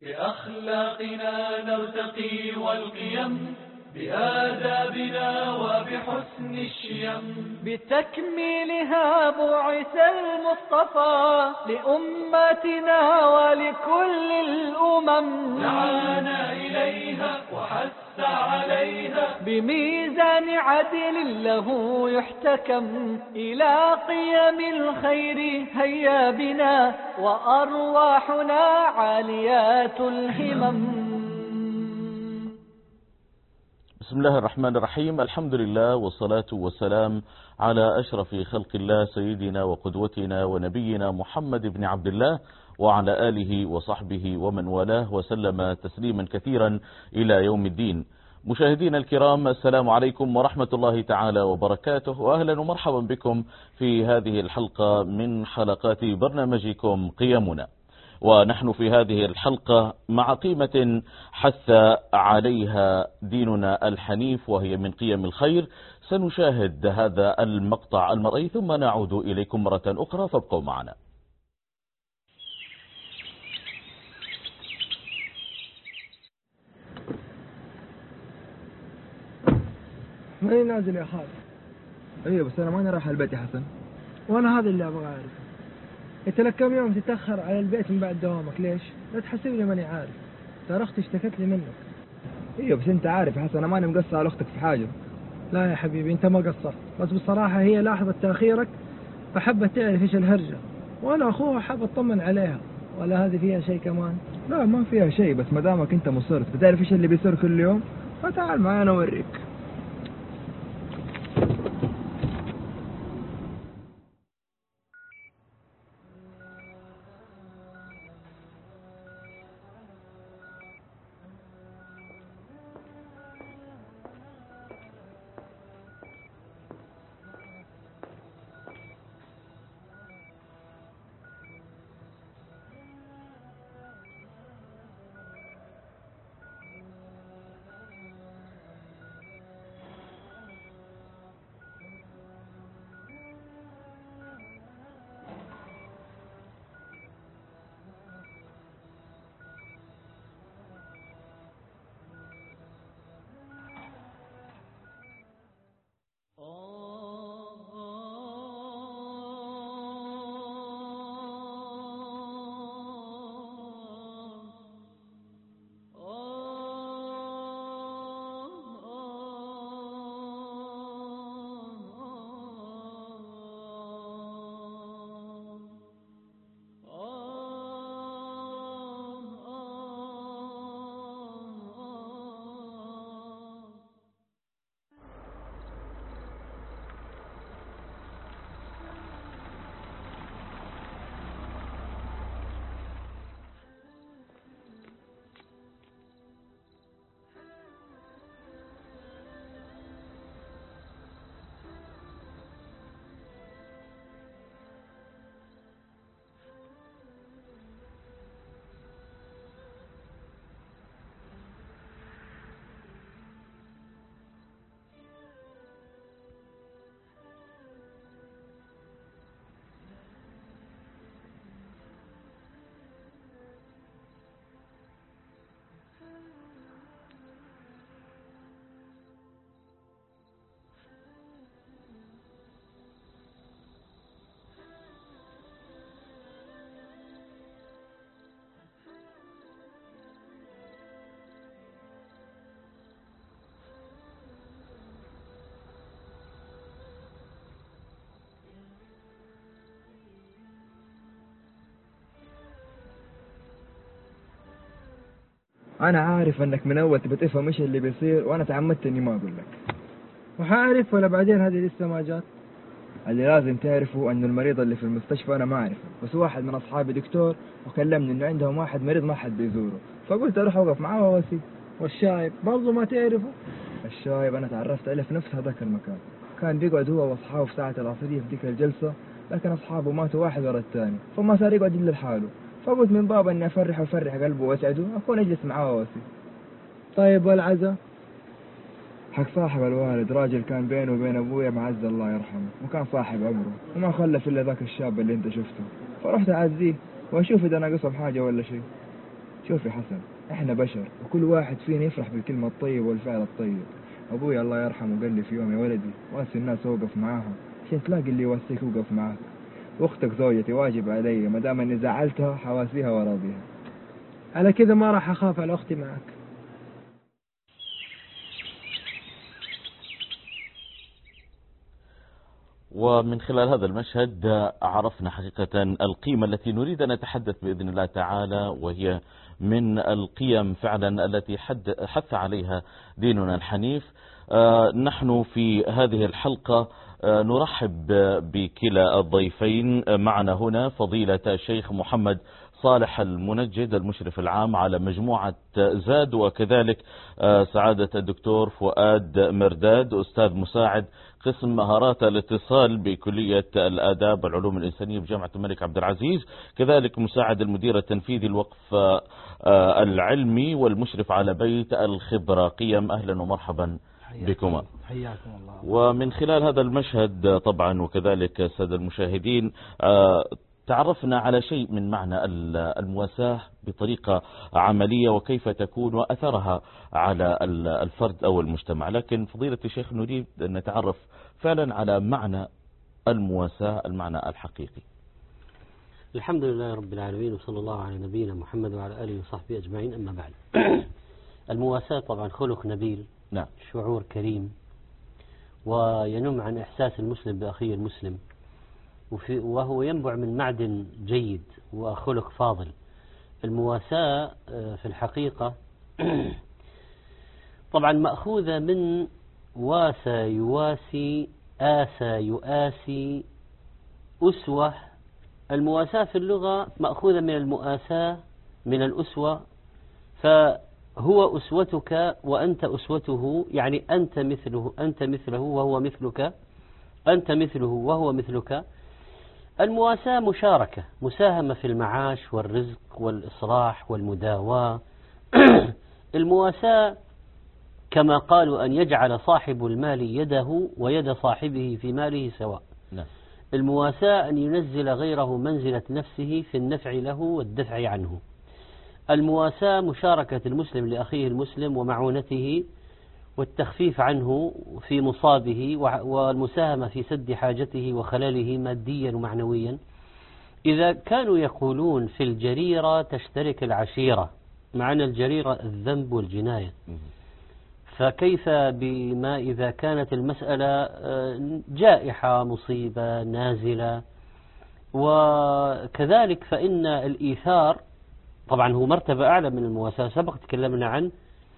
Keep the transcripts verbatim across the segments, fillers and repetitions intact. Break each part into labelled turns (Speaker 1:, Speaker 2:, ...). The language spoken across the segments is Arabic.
Speaker 1: بأخلاقنا نرتقي والقيم، بآدابنا وبحسن الشيم،
Speaker 2: بتكميلها بعث المصطفى لأمتنا ولكل الأمم،
Speaker 1: دعانا إليها وحث عليها
Speaker 2: بميزان عدل له يحتكم، إلى قيم الخير هيا بنا وأرواحنا عاليات الهمم.
Speaker 3: بسم الله الرحمن الرحيم. الحمد لله والصلاة والسلام على أشرف خلق الله سيدنا وقدوتنا ونبينا محمد بن عبد الله وعلى آله وصحبه ومن والاه وسلم تسليما كثيرا إلى يوم الدين. مشاهدينا الكرام، السلام عليكم ورحمة الله تعالى وبركاته، وأهلا ومرحبا بكم في هذه الحلقة من حلقات برنامجكم قيمنا. ونحن في هذه الحلقة مع قيمة حث عليها ديننا الحنيف، وهي من قيم الخير. سنشاهد هذا المقطع المرئي ثم نعود إليكم مرة أخرى، فابقوا معنا.
Speaker 4: ماني نازل يا خالد.
Speaker 5: ايوه بس انا ماني رايح البيت يا حسن.
Speaker 4: وانا هذا اللي ابغى اعرفه، انت لك كم يوم تتاخر على البيت من بعد دوامك؟ ليش؟ لا تحسبني ماني عارف، ترى اختي اشتكت لي منك.
Speaker 5: ايوه بس انت عارف يا حسن انا ماني مقصر على اختك في حاجه.
Speaker 4: لا يا حبيبي انت ما قصرت، بس بصراحه هي لاحظت تاخيرك فحبت تعرف ايش الهرجه، وانا اخوها حاب اطمن عليها. ولا هذه فيها شيء كمان؟
Speaker 5: لا ما فيها شيء، بس ما دامك انت مصر بتعرف ايش اللي بيصير كل يوم، فتعال معي انا اوريك. انا عارف انك من اول تبي تفهم ايش اللي بيصير، وانا تعمدت اني ما اقول لك.
Speaker 4: وحاعرف ولا بعدين هذه لسه ما جات؟
Speaker 5: اللي لازم تعرفه انه المريض اللي في المستشفى انا ما اعرفه، بس واحد من اصحابي دكتور وكلمني انه عندهم واحد مريض ما حد بيزوره، فقلت اروح اوقف معاه واواسيه.
Speaker 4: والشايب برضه ما تعرفه؟
Speaker 5: الشايب انا تعرفت عليه في نفس هذاك المكان، كان بيقعد هو واصحابه في ساعة العصرية في ذيك الجلسة، لكن اصحابه ماتوا واحد ورا الثاني، فما صار يقعد الا لحاله، فقلت من باب اني افرح وافرح قلبه واسعده اكون اجلس معاه واواسيه.
Speaker 4: طيب والعزا؟
Speaker 5: حق صاحب الوالد راجل كان بينه وبين ابويا معز الله يرحمه، وكان صاحب عمره وما خلف الا ذاك الشاب اللي انت شفته، فرحت اعزيه واشوف اذا ناقصهم حاجه ولا شيء. شوف يا حسن، احنا بشر وكل واحد فينا يفرح بالكلمة الطيبة والفعل الطيب. ابوي الله يرحمه قال لي في يوم: يا ولدي واسي الناس اوقف معاها عشان تلاقي اللي يواسيك يوقف معاك. واختك زوجتي واجب علي، ما دام اني زعلتها حواسيها وراضيها.
Speaker 4: على كذا ما راح أخاف على أختي معك.
Speaker 3: ومن خلال هذا المشهد عرفنا حقيقة القيمة التي نريد أن نتحدث بإذن الله تعالى، وهي من القيم فعلا التي حث عليها ديننا الحنيف. نحن في هذه الحلقة نرحب بكلا الضيفين معنا هنا، فضيلة الشيخ محمد صالح المنجد المشرف العام على مجموعة زاد، وكذلك سعادة الدكتور فؤاد مرداد أستاذ مساعد قسم مهارات الاتصال بكلية الآداب والعلوم الإنسانية بجامعة الملك عبد العزيز، كذلك مساعد المدير التنفيذي الوقف العلمي والمشرف على بيت الخبرة قيم. أهلا ومرحبا بكما.
Speaker 6: حياكم الله.
Speaker 3: ومن خلال هذا المشهد طبعا وكذلك السادة المشاهدين تعرفنا على شيء من معنى المواساة بطريقة عملية وكيف تكون وأثرها على الفرد أو المجتمع، لكن فضيلة الشيخ نريد أن نتعرف فعلا على معنى المواساة، المعنى الحقيقي.
Speaker 6: الحمد لله رب العالمين، وصلى الله على نبينا محمد وعلى آله وصحبه أجمعين، أما بعد. المواساة طبعا خلق نبيل،
Speaker 3: نعم،
Speaker 6: شعور كريم، وينم عن إحساس المسلم بأخيه المسلم، وهو ينبع من معدن جيد وخلق فاضل. المواساة في الحقيقة طبعا مأخوذة من واسى يواسي، آسى يؤاسي، أسوة. المواساة في اللغة مأخوذة من المؤاساة، من الأسوة، فهو أسوتك وأنت أسوته، يعني أنت مثله أنت مثله وهو مثلك، أنت مثله وهو مثلك. المواساة مشاركة، مساهمة في المعاش والرزق والإصلاح والمداواة. المواساة كما قالوا أن يجعل صاحب المال يده ويد صاحبه في ماله سواء.
Speaker 3: نعم.
Speaker 6: المواساة أن ينزل غيره منزلة نفسه في النفع له والدفع عنه. المواساة مشاركة المسلم لأخيه المسلم ومعونته والتخفيف عنه في مصابه، والمساهمة في سد حاجته وخلاله ماديا ومعنويا. إذا كانوا يقولون في الجريرة تشترك العشيرة، معنى الجريرة الذنب والجناية، فكيف بما إذا كانت المسألة جائحة مصيبة نازلة؟ وكذلك فإن الإيثار طبعا هو مرتبة أعلى من المواساة، سبق تكلمنا عن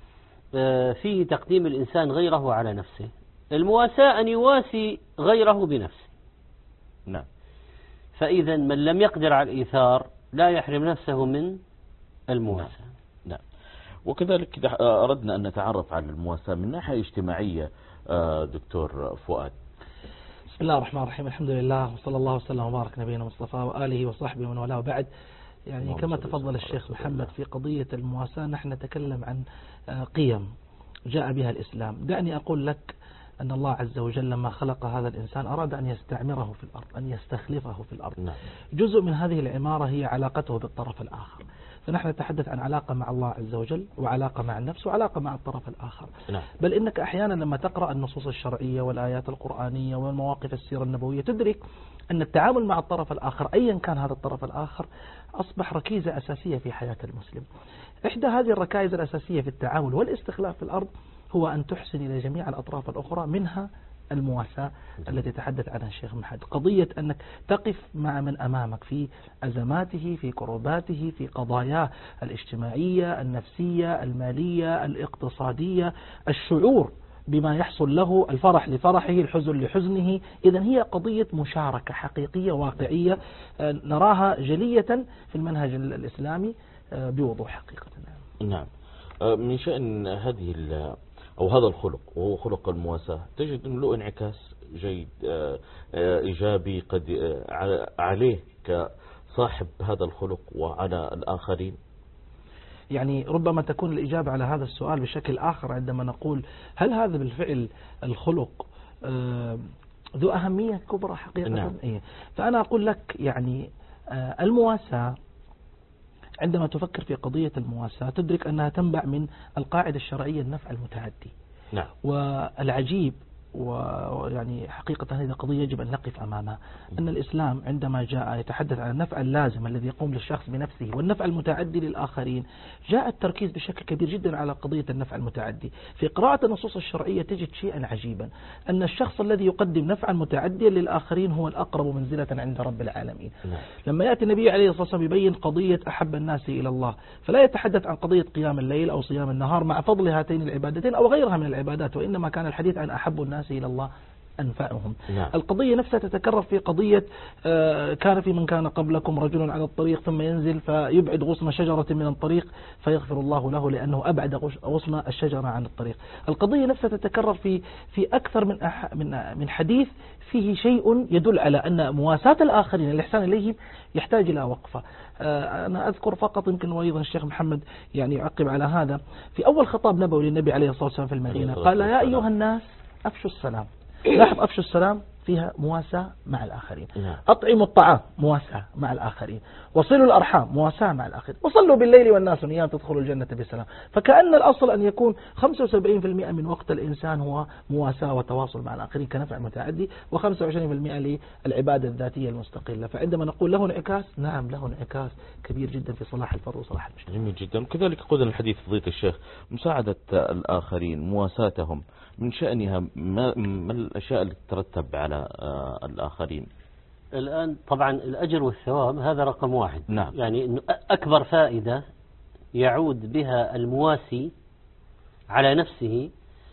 Speaker 6: فيه تقديم الإنسان غيره على نفسه. المواساة أن يواسي غيره بنفسه.
Speaker 3: نعم.
Speaker 6: فإذا من لم يقدر على الإيثار لا يحرم نفسه من المواساة.
Speaker 3: نعم. وكذلك أردنا أن نتعرف على المواساة من ناحية اجتماعية. دكتور فؤاد.
Speaker 7: بسم الله الرحمن الرحيم، الحمد لله وصلى الله وسلم وبارك نبينا مصطفى وآله وصحبه ومن والاه. وبعد، يعني كما تفضل الشيخ محمد في قضية المواساة، نحن نتكلم عن قيم جاء بها الإسلام. دعني أقول لك أن الله عز وجل لما خلق هذا الإنسان أراد أن يستعمره في الأرض، أن يستخلفه في الأرض.
Speaker 3: نعم.
Speaker 7: جزء من هذه العمارة هي علاقته بالطرف الآخر، فنحن نتحدث عن علاقة مع الله عز وجل، وعلاقة مع النفس، وعلاقة مع الطرف الآخر.
Speaker 3: نعم.
Speaker 7: بل إنك أحيانا لما تقرأ النصوص الشرعية والآيات القرآنية والمواقف السيرة النبوية تدرك أن التعامل مع الطرف الآخر أيا كان هذا الطرف الآخر أصبح ركيزة أساسية في حياة المسلم. إحدى هذه الركائز الأساسية في التعامل والاستخلاف في الأرض هو أن تحسن إلى جميع الأطراف الأخرى، منها المواساة التي تحدث عنها الشيخ محمد. قضية أنك تقف مع من أمامك في أزماته، في كروباته، في قضاياه الاجتماعية، النفسية، المالية، الاقتصادية، الشعور بما يحصل له، الفرح لفرحه، الحزن لحزنه. إذن هي قضية مشاركة حقيقية واقعية نراها جلية في المنهج الإسلامي بوضوح حقيقة.
Speaker 3: نعم. من شأن هذه أو هذا الخلق وهو خلق المواساة، تجد أنه له انعكاس جيد إيجابي قد عليه كصاحب هذا الخلق وعلى الآخرين.
Speaker 7: يعني ربما تكون الإجابة على هذا السؤال بشكل آخر عندما نقول هل هذا بالفعل الخلق ذو أهمية كبرى حقيقة؟
Speaker 3: نعم.
Speaker 7: إيه؟ فأنا أقول لك يعني المواساة عندما تفكر في قضية المواساة تدرك أنها تنبع من القاعدة الشرعية النفع المتعدي.
Speaker 3: نعم.
Speaker 7: والعجيب ويعني حقيقة هذه قضية يجب أن نقف أمامها، أن الإسلام عندما جاء يتحدث عن النفع اللازم الذي يقوم للشخص بنفسه والنفع المتعدي للآخرين، جاء التركيز بشكل كبير جدا على قضية النفع المتعدي. في قراءة النصوص الشرعية تجد شيئا عجيبا، أن الشخص الذي يقدم نفعا متعديا للآخرين هو الأقرب منزلة عند رب العالمين.
Speaker 3: نعم. لما
Speaker 7: يأتي النبي عليه الصلاة والسلام يبين قضية أحب الناس إلى الله، فلا يتحدث عن قضية قيام الليل أو صيام النهار مع فضل هاتين العبادتين أو غيرها من العبادات، وإنما كان الحديث عن أحب الناس إلى الله أنفعهم.
Speaker 3: نعم.
Speaker 7: القضية نفسها تتكرر في قضية كان في من كان قبلكم رجل على الطريق ثم ينزل فيبعد غصن شجرة من الطريق فيغفر الله له لأنه أبعد غصن الشجرة عن الطريق. القضية نفسها تتكرر في في أكثر من من من حديث فيه شيء يدل على أن مواساة الآخرين الإحسان إليهم يحتاج إلى وقفة. أنا أذكر فقط يمكن وأيضا الشيخ محمد يعني يعقب على هذا، في أول خطاب نبوي للنبي عليه الصلاة والسلام في المدينة قال يا أيها الناس أفشوا السلام. لاحظ أفشوا السلام فيها مواساة مع الآخرين.
Speaker 3: نعم.
Speaker 7: أطعموا الطعام مواساة مع الآخرين، وصلوا الأرحام مواساة مع الآخرين، وصلوا بالليل والناس نيام تدخلوا الجنة بسلام. فكأن الأصل أن يكون خمسة وسبعين بالمئة من وقت الإنسان هو مواساة وتواصل مع الآخرين كنفع متعدي، وخمسة وعشرين بالمئة للعبادة الذاتية المستقلة. فعندما نقول له انعكاس، نعم له انعكاس كبير جدا في صلاح الفرد وصلاح المجتمع.
Speaker 3: جميل جدا. كذلك قدنا الحديث فضيلة الشيخ مساعدة الآخرين مواساتهم من شأنها ما, ما الأشياء اللي تترتب على الآخرين؟
Speaker 6: الآن طبعا الأجر والثواب هذا رقم واحد.
Speaker 3: نعم.
Speaker 6: يعني إنه أكبر فائدة يعود بها المواسي على نفسه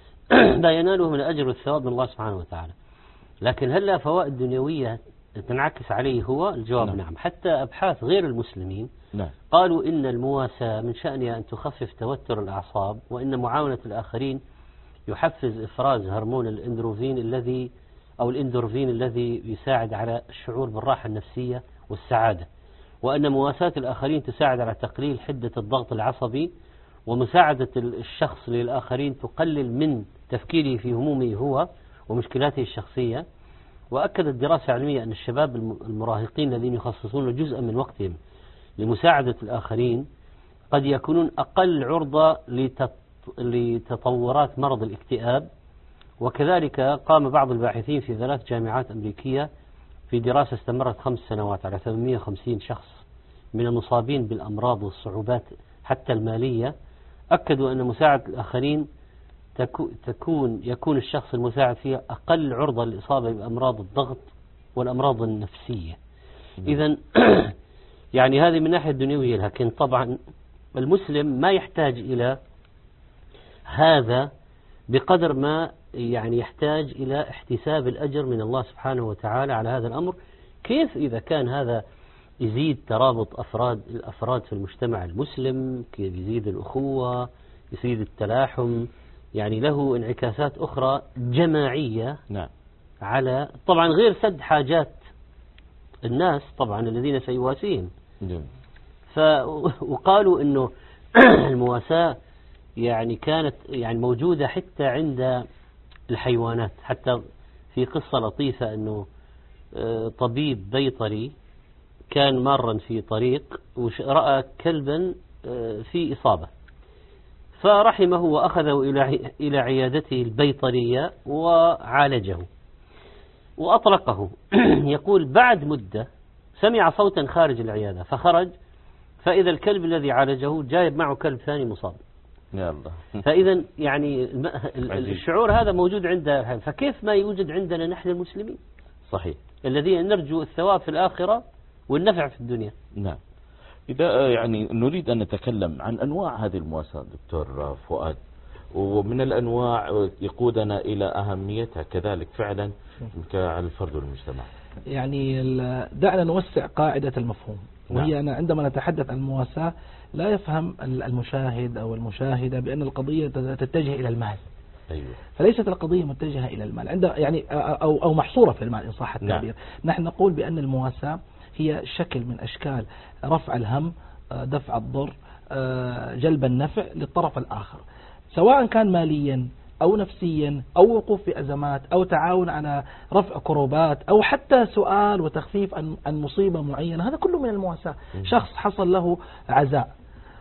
Speaker 6: لا يناله من الأجر والثواب من الله سبحانه وتعالى. لكن هل لا فوائد دنيوية تنعكس عليه؟ هو الجواب نعم. نعم. حتى أبحاث غير المسلمين
Speaker 3: نعم.
Speaker 6: قالوا إن المواساة من شأنها أن تخفف توتر الأعصاب، وإن معاونة الآخرين يحفز إفراز هرمون الإندروفين الذي أو الإندورفين الذي يساعد على الشعور بالراحة النفسية والسعادة، وأن مواساة الآخرين تساعد على تقليل حدة الضغط العصبي، ومساعدة الشخص للآخرين تقلل من تفكيره في همومه هو ومشكلاته الشخصية. وأكدت دراسة علمية أن الشباب المراهقين الذين يخصصون جزءا من وقتهم لمساعدة الآخرين قد يكونون أقل عرضة لتطورات مرض الاكتئاب. وكذلك قام بعض الباحثين في ثلاث جامعات أمريكية في دراسة استمرت خمس سنوات على ثمانمئة وخمسين شخص من المصابين بالأمراض والصعوبات حتى المالية، أكدوا أن مساعدة الآخرين تكون يكون الشخص المساعد فيها أقل عرضة للإصابة بأمراض الضغط والأمراض النفسية. إذن يعني هذه من الناحية الدنيوية. لكن طبعا المسلم ما يحتاج إلى هذا بقدر ما يعني يحتاج إلى احتساب الأجر من الله سبحانه وتعالى على هذا الأمر. كيف إذا كان هذا يزيد ترابط أفراد الأفراد في المجتمع المسلم، كيف يزيد الأخوة، يزيد التلاحم، يعني له انعكاسات أخرى جماعية.
Speaker 3: نعم.
Speaker 6: على طبعا غير سد حاجات الناس طبعا الذين سيواسيهم.
Speaker 3: نعم.
Speaker 6: ف وقالوا إنه المواساة يعني كانت يعني موجودة حتى عند الحيوانات. حتى في قصة لطيفة أنه طبيب بيطري كان مارا في طريق ورأى كلبا في إصابة، فرحمه وأخذه إلى عيادته البيطرية وعالجه وأطلقه. يقول بعد مدة سمع صوتا خارج العيادة فخرج، فإذا الكلب الذي عالجه جايب معه كلب ثاني مصاب.
Speaker 3: يا الله.
Speaker 6: فإذا يعني الشعور هذا موجود عند، فكيف ما يوجد عندنا نحن المسلمين؟
Speaker 3: صحيح.
Speaker 6: الذين نرجو الثواب في الآخرة والنفع في الدنيا.
Speaker 3: نعم. إذا يعني نريد أن نتكلم عن أنواع هذه المواساة دكتور فؤاد، ومن الأنواع يقودنا إلى أهميتها كذلك فعلا على الفرد والمجتمع.
Speaker 7: يعني دعنا نوسع قاعدة المفهوم، وهي أن عندما نتحدث عن المواساة لا يفهم المشاهد أو المشاهدة بأن القضية تتجه إلى المال.
Speaker 3: أيوة.
Speaker 7: فليست القضية متجهة إلى المال عند يعني أو أو محصورة في المال إن صح التعبير. نعم. نحن نقول بأن المواساة هي شكل من أشكال رفع الهم، دفع الضر، جلب النفع للطرف الآخر، سواء كان ماليا أو نفسيا أو وقوف في أزمات أو تعاون على رفع كروبات أو حتى سؤال وتخفيف عن مصيبة معينة، هذا كله من المواساة. شخص حصل له عزاء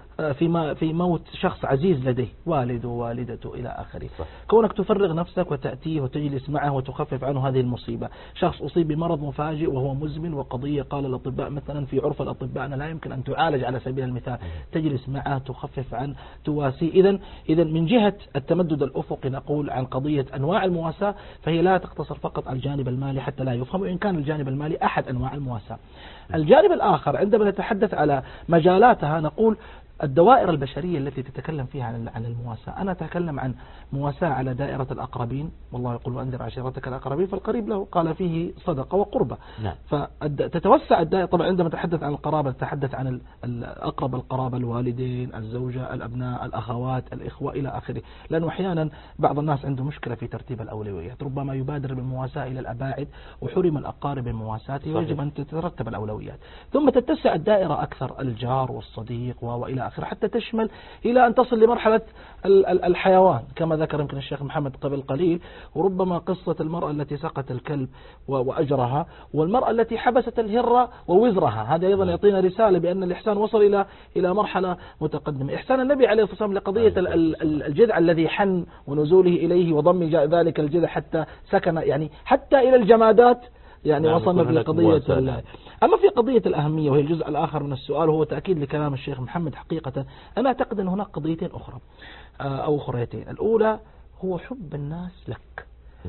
Speaker 7: في في موت شخص عزيز لديه، والده ووالدته إلى آخره، كونك تفرغ نفسك وتأتيه وتجلس معه وتخفف عنه هذه المصيبة. شخص أصيب بمرض مفاجئ وهو مزمن وقضية قال الأطباء مثلا في عرف الأطباء أنها لا يمكن أن تعالج على سبيل المثال، تجلس معه تخفف عنه تواسيه. إذن إذا من جهة التمدد الأفقي نقول عن قضية أنواع المواساة فهي لا تقتصر فقط على الجانب المالي حتى لا يفهم، وإن كان الجانب المالي أحد أنواع المواساة. الجانب الآخر عندما نتحدث على مجالاتها نقول الدوائر البشرية التي تتكلم فيها عن المواساة. أنا أتكلم عن مواساة على دائرة الأقربين، والله يقول وأنذر عشيرتك الأقربين، فالقريب له قال فيه صدقة وقربة. نعم. فتتوسع الدائرة. طبعا عندما نتحدث عن القرابة نتحدث عن الأقرب القرابة، الوالدين، الزوجة، الأبناء، الأخوات، الإخوة إلى آخره، لأنه أحيانا بعض الناس عنده مشكلة في ترتيب الأولويات، ربما يبادر بالمواساة إلى الأباعد وحرم الأقارب من مواساته، ويجب أن تترتب الأولويات. ثم تتسع الدائرة أكثر، الجار والصديق وإلى آخره، حتى تشمل إلى أن تصل لمرحلة الحيوان كما ذكر يمكن الشيخ محمد قبل قليل، وربما قصة المرأة التي سقت الكلب وأجرها، والمرأة التي حبست الهرة ووزرها. هذا أيضا يعطينا رسالة بأن الإحسان وصل إلى إلى مرحلة متقدمة. إحسان النبي عليه الصلاة والسلام لقضية الجذع الذي حن ونزوله إليه وضم ذلك الجذع حتى سكن، يعني حتى إلى الجمادات يعني نعم وصلنا في قضية الله. أما في قضية الأهمية وهي الجزء الآخر من السؤال وهو تأكيد لكلام الشيخ محمد، حقيقة أنا أعتقد أن هناك قضيتين أخرى أو أخريتين. الأولى هو حب الناس لك،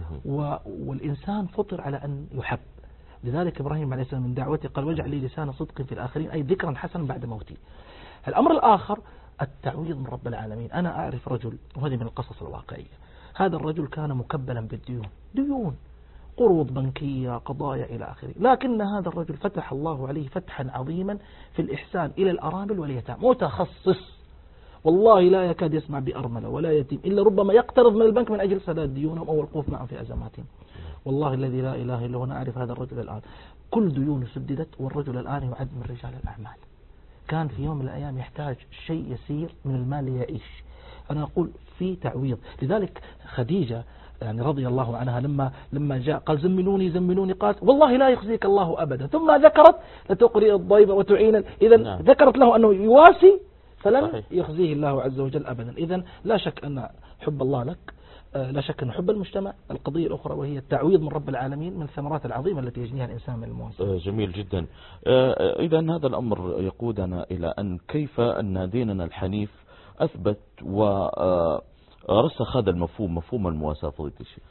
Speaker 7: والإنسان فطر على أن يحب، لذلك إبراهيم عليه السلام من دعوته قال واجعل لي لسان صدق في الآخرين، أي ذكرا حسنا بعد موتي. الأمر الآخر التعويض من رب العالمين. أنا أعرف رجل، وهذه من القصص الواقعية، هذا الرجل كان مكبلا بالديون، ديون قروض بنكية، قضايا إلى آخره، لكن هذا الرجل فتح الله عليه فتحا عظيما في الإحسان إلى الأرامل واليتامى، متخصص والله لا يكاد يسمع بأرملة ولا يتيم إلا ربما يقترض من البنك من أجل سداد ديونهم أو الوقوف معهم في أزماتهم. والله الذي لا إله إلا هو أنا أعرف هذا الرجل الآن، كل ديونه سددت، والرجل الآن يعد من رجال الأعمال. كان في يوم من الأيام يحتاج شيء يسير من المال ليعيش. أنا أقول في تعويض. لذلك خديجة يعني رضي الله عنها لما لما جاء قال زملوني زملوني، قالت والله لا يخزيك الله أبدا، ثم ذكرت لتقرئ الضيف وتعين، إذا نعم. ذكرت له أنه يواسي فلن صحيح. يخزيه الله عز وجل أبدا. إذا لا شك أن حب الله لك، لا شك أن حب المجتمع. القضية الأخرى وهي التعويض من رب العالمين من الثمرات العظيمة التي يجنيها الإنسان من المواساة.
Speaker 3: جميل جدا. إذا هذا الأمر يقودنا إلى أن كيف أن ديننا الحنيف أثبت و رسخ هذا المفهوم، مفهوم المواساة فضيلة الشيخ.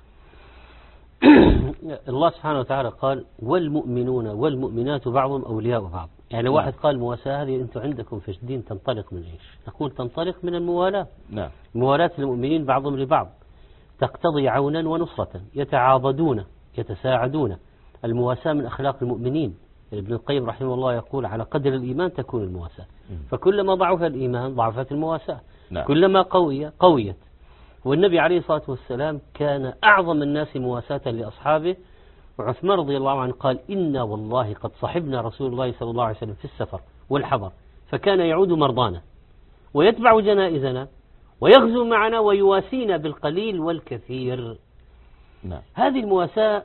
Speaker 6: الله سبحانه وتعالى قال والمؤمنون والمؤمنات بعضهم أولياء بعض. يعني نعم. واحد قال مواساة هذه أنتم عندكم في الدين تنطلق من إيش؟ نقول تنطلق من الموالاة. نعم. موالاة المؤمنين بعضهم لبعض تقتضي عونا ونصرة، يتعاضدون يتساعدون. المواساة من أخلاق المؤمنين. ابن القيم رحمه الله يقول على قدر الإيمان تكون المواساة، فكلما ضعف الإيمان ضعفت المواساة. نعم. كلما قوية قويت. والنبي عليه الصلاة والسلام كان أعظم الناس مواساة لأصحابه، وعثمان رضي الله عنه قال إنا والله قد صحبنا رسول الله صلى الله عليه وسلم في السفر والحضر، فكان يعود مرضانا ويتبع جنائزنا ويغزو معنا ويواسينا بالقليل والكثير. نعم. هذه المواساة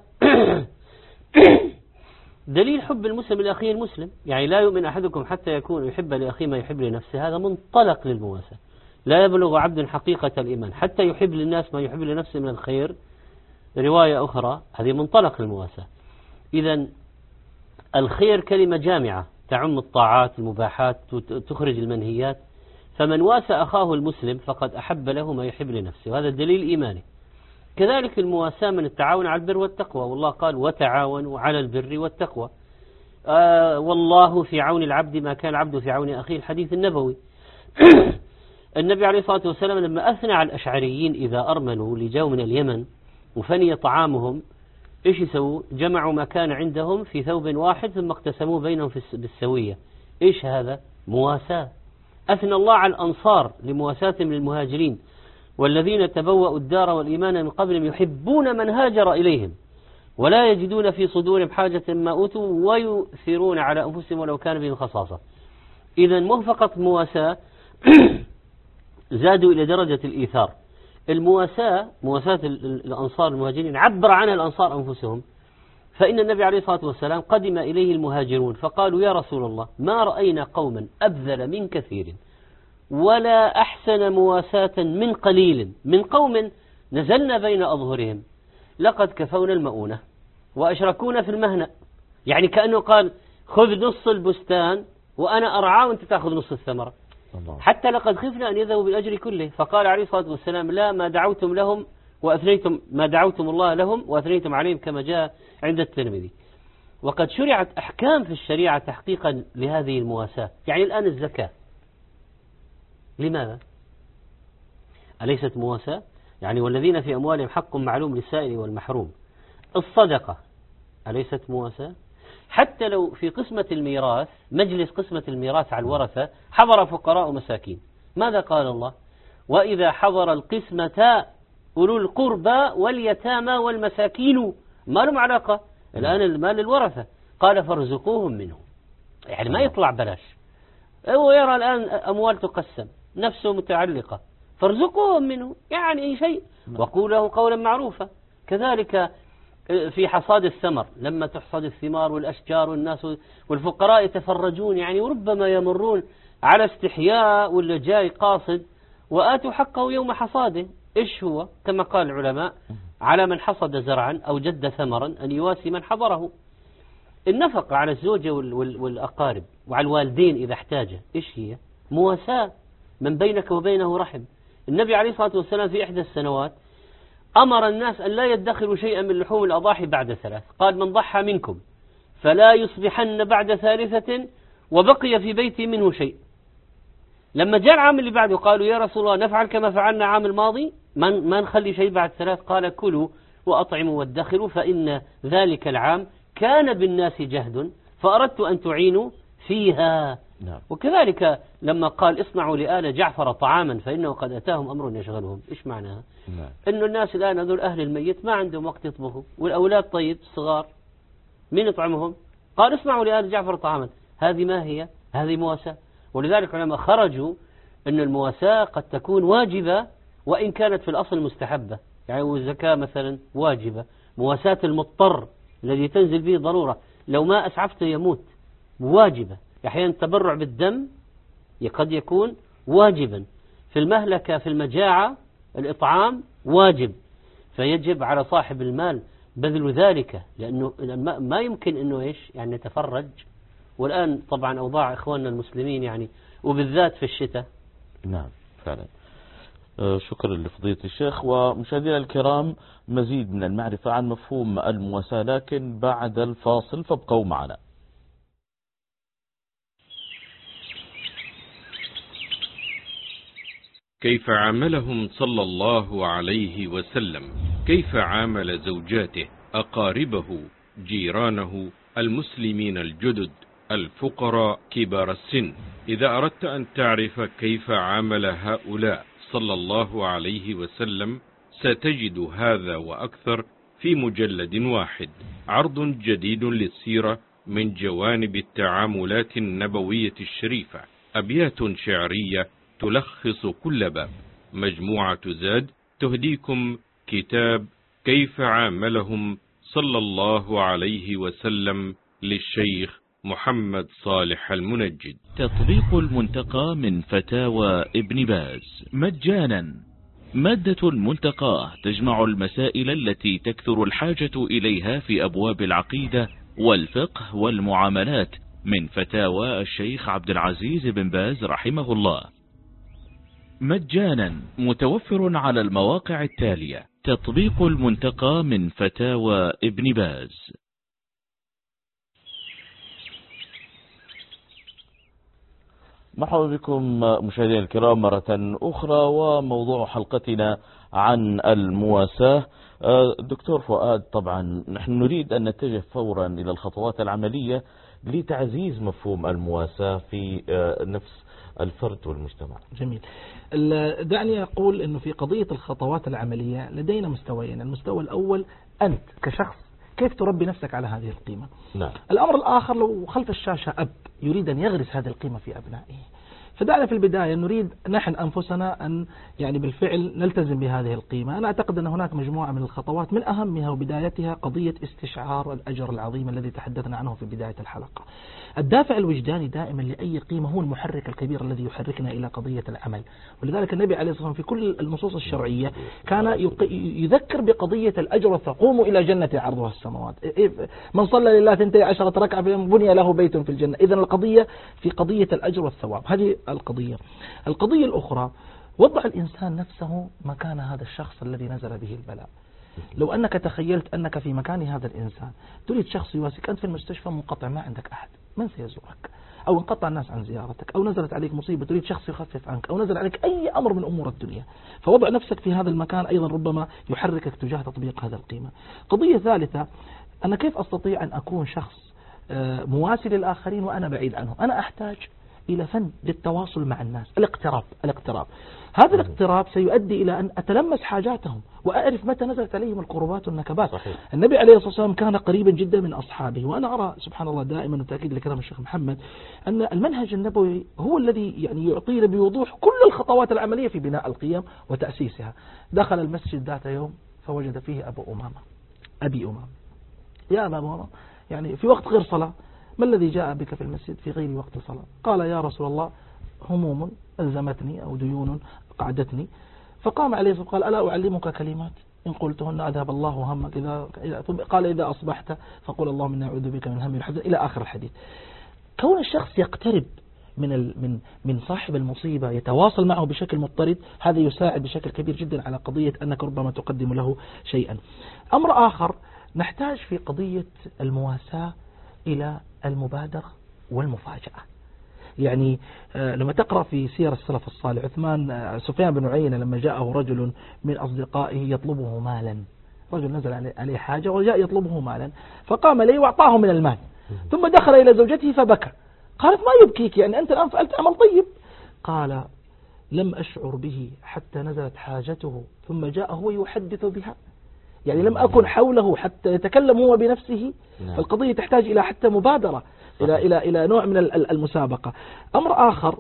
Speaker 6: دليل حب المسلم لأخيه المسلم. يعني لا يؤمن أحدكم حتى يكون يحب لأخيه ما يحب لنفسه، هذا منطلق للمواساة. لا يبلغ عبد حقيقة الإيمان حتى يحب للناس ما يحب لنفسه من الخير. رواية أخرى هذه منطلق للمواساة. إذن الخير كلمة جامعة تعم الطاعات المباحات تخرج المنهيات، فمن واسى أخاه المسلم فقد أحب له ما يحب لنفسه، وهذا الدليل إيماني. كذلك المواساة من التعاون على البر والتقوى، والله قال وتعاونوا على البر والتقوى. آه والله في عون العبد ما كان العبد في عون أخيه، الحديث النبوي. النبي عليه الصلاة والسلام لما أثنى على الأشعريين إذا أرملوا لجاوا من اليمن وفني طعامهم، إيش يسووا؟ جمعوا ما كان عندهم في ثوب واحد ثم اقتسموه بينهم بالسوية. إيش هذا؟ مواساة. أثنى الله على الأنصار لمواساتهم للمهاجرين، والذين تبوأوا الدار والإيمان من قبلهم يحبون من هاجر إليهم ولا يجدون في صدورهم حاجة ما أوتوا ويؤثرون على أنفسهم ولو كان بهم خصاصة. إذن مو فقط مواساة، زادوا إلى درجة الإيثار. المواساة، مواساة الأنصار المهاجرين عبر عنها الأنصار أنفسهم. فإن النبي عليه الصلاة والسلام قدم إليه المهاجرون فقالوا يا رسول الله ما رأينا قوما أبذل من كثير ولا أحسن مواساة من قليل من قوم نزلنا بين أظهرهم لقد كفونا المؤونة وأشركونا في المهنة. يعني كأنه قال خذ نص البستان وأنا أرعاه وأنت تأخذ نص الثمرة، حتى لقد خفنا أن يذهبوا بالأجر كله. فقال عليه الصلاة والسلام لا، ما دعوتم لهم وأثنيتم ما دعوتم الله لهم وأثنيتم عليهم كما جاء عند الترمذي. وقد شرعت أحكام في الشريعة تحقيقا لهذه المواساة. يعني الآن الزكاة لماذا؟ أليست مواساة؟ يعني والذين في أموالهم حق معلوم للسائل والمحروم. الصدقة أليست مواساة؟ حتى لو في قسمة الميراث، مجلس قسمة الميراث على الورثة حضر فقراء ومساكين، ماذا قال الله؟ وإذا حضر القسمة أولو القربى واليتامى والمساكين، ما لهم علاقة الآن المال الورثة، قال فارزقوهم منه. يعني ما يطلع بلاش، هو يرى الآن أموال تقسم نفسه متعلقة، فارزقوهم منه يعني أي شيء وقوله قولا معروفا. كذلك في حصاد الثمر، لما تحصد الثمار والأشجار والناس والفقراء يتفرجون، يعني وربما يمرون على استحياء ولا جاي قاصد، وآتوا حقه يوم حصاده. إيش هو؟ كما قال العلماء على من حصد زرعا أو جد ثمرا أن يواسي من حضره. النفقة على الزوجة والأقارب وعلى الوالدين إذا احتاج، إيش هي؟ مواساة، من بينك وبينه رحم. النبي عليه الصلاة والسلام في إحدى السنوات أمر الناس أن لا يدخروا شيئا من لحوم الأضاحي بعد ثلاث، قال من ضحى منكم فلا يصبحن بعد ثالثة وبقي في بيتي منه شيء. لما جاء العام اللي بعده قالوا يا رسول الله نفعل كما فعلنا عام الماضي، ما نخلي شيء بعد ثلاث، قال كلوا وأطعموا وادخروا فإن ذلك العام كان بالناس جهد فأردت أن تعينوا فيها. نعم. وكذلك لما قال اصنعوا لآل جعفر طعاما فإنه قد أتاهم أمر يشغلهم، إيش معناها؟ نعم. إنه الناس الآن هذول أهل الميت ما عندهم وقت يطبخوا، والأولاد طيب صغار مين يطعمهم؟ قال اصنعوا لآل جعفر طعاما. هذه ما هي؟ هذه مواساة. ولذلك لما خرجوا أن المواساة قد تكون واجبة وإن كانت في الأصل مستحبة. يعني والزكاة مثلا واجبة، مواساة المضطر الذي تنزل به ضرورة لو ما أسعفته يموت واجبة. أحيانا التبرع بالدم قد يكون واجبا. في المهلكة في المجاعة الإطعام واجب، فيجب على صاحب المال بذل ذلك، لأنه ما يمكن أنه إيش يعني يتفرج. والآن طبعا أوضاع إخواننا المسلمين يعني وبالذات في الشتاء.
Speaker 3: نعم فعلا. شكرا لفضيلة الشيخ. ومشاهدينا الكرام مزيد من المعرفة عن مفهوم المواساة لكن بعد الفاصل، فابقوا معنا.
Speaker 8: كيف عاملهم صلى الله عليه وسلم؟ كيف عامل زوجاته، أقاربه، جيرانه، المسلمين الجدد، الفقراء، كبار السن؟ إذا أردت أن تعرف كيف عامل هؤلاء صلى الله عليه وسلم ستجد هذا وأكثر في مجلد واحد، عرض جديد للسيرة من جوانب التعاملات النبوية الشريفة، أبيات شعرية تلخص كل باب. مجموعة زاد تهديكم كتاب كيف عاملهم صلى الله عليه وسلم للشيخ محمد صالح المنجد.
Speaker 3: تطبيق المنتقى من فتاوى ابن باز مجانا. مادة المنتقى تجمع المسائل التي تكثر الحاجة إليها في أبواب العقيدة والفقه والمعاملات من فتاوى الشيخ عبد العزيز بن باز رحمه الله، مجانا، متوفر على المواقع التالية: تطبيق المنتقى من فتاوى ابن باز. مرحبا بكم مشاهدينا الكرام مرة أخرى، وموضوع حلقتنا عن المواساة. دكتور فؤاد، طبعا نحن نريد أن نتجه فورا إلى الخطوات العملية لتعزيز مفهوم المواساة في نفس الفرد والمجتمع.
Speaker 7: جميل. دعني أقول أنه في قضية الخطوات العملية لدينا مستويين. المستوى الأول أنت كشخص كيف تربي نفسك على هذه القيمة.
Speaker 3: نعم.
Speaker 7: الأمر الآخر لو خلف الشاشة أب يريد أن يغرس هذه القيمة في أبنائه، فدعنا في البداية نريد نحن أنفسنا أن يعني بالفعل نلتزم بهذه القيمة. أنا أعتقد أن هناك مجموعة من الخطوات من أهمها وبدايتها قضية استشعار الأجر العظيم الذي تحدثنا عنه في بداية الحلقة. الدافع الوجداني دائما لأي قيمة هو المحرك الكبير الذي يحركنا إلى قضية العمل، ولذلك النبي عليه الصلاة والسلام في كل النصوص الشرعية كان يذكر بقضية الأجر والثواب. قوموا إلى جنة عرضها السماوات، من صلى لله ثنتي عشرة ركعة بني له بيت في الجنة. إذن القضية في قضية الأجر والثواب، هذه القضية. القضية الأخرى وضع الإنسان نفسه مكان هذا الشخص الذي نزل به البلاء. لو أنك تخيلت أنك في مكان هذا الإنسان تريد شخص يواسيك، أنت في المستشفى منقطع ما عندك أحد، من سيزورك؟ أو انقطع الناس عن زيارتك، أو نزلت عليك مصيبة تريد شخص يخفف عنك، أو نزل عليك أي أمر من أمور الدنيا. فوضع نفسك في هذا المكان أيضا ربما يحركك تجاه تطبيق هذا القيمة. قضية ثالثة، أنا كيف أستطيع أن أكون شخص مواسي للآخرين وأنا بعيد عنهم؟ أنا أحتاج إلى فن للتواصل مع الناس، الاقتراب الاقتراب هذا الاقتراب سيؤدي إلى أن أتلمس حاجاتهم وأعرف متى نزلت عليهم الكربات والنكبات. صحيح. النبي عليه الصلاة والسلام كان قريبا جدا من أصحابه، وأنا أرى سبحان الله دائما وتأكيد لكلام الشيخ محمد أن المنهج النبوي هو الذي يعني يعطينا بوضوح كل الخطوات العملية في بناء القيم وتأسيسها. دخل المسجد ذات يوم فوجد فيه أبو أمامة أبي أمامة يا أبا أمامة، يعني في وقت غير صلاة، ما الذي جاء بك في المسجد في غير وقت الصلاة؟ قال يا رسول الله هموم ألزمتني أو ديون قعدتني. فقام عليه الصلاة والسلام قال ألا أعلمك كلمات إن قلتهن أذهب الله همك. إذا قال إذا أصبحت فقل اللهم إني أعوذ بك من هم الحزن إلى آخر الحديث. كون الشخص يقترب من من من صاحب المصيبة، يتواصل معه بشكل مضطرد، هذا يساعد بشكل كبير جدا على قضية أنك ربما تقدم له شيئا. أمر آخر، نحتاج في قضية المواساة إلى المبادرة والمفاجأة. يعني لما تقرأ في سير السلف الصالح، عثمان سفيان بن عيينة لما جاءه رجل من أصدقائه يطلبه مالا، رجل نزل عليه حاجة وجاء يطلبه مالا، فقام لي وأعطاه من المال، ثم دخل إلى زوجته فبكى. قالت ما يبكيك، يعني أنت الآن فعلت عمل طيب. قال لم أشعر به حتى نزلت حاجته ثم جاء هو يحدث بها، يعني لم أكن حوله حتى يتكلم هو بنفسه. فالقضية تحتاج إلى حتى مبادرة، إلى إلى إلى نوع من المسابقة. أمر آخر،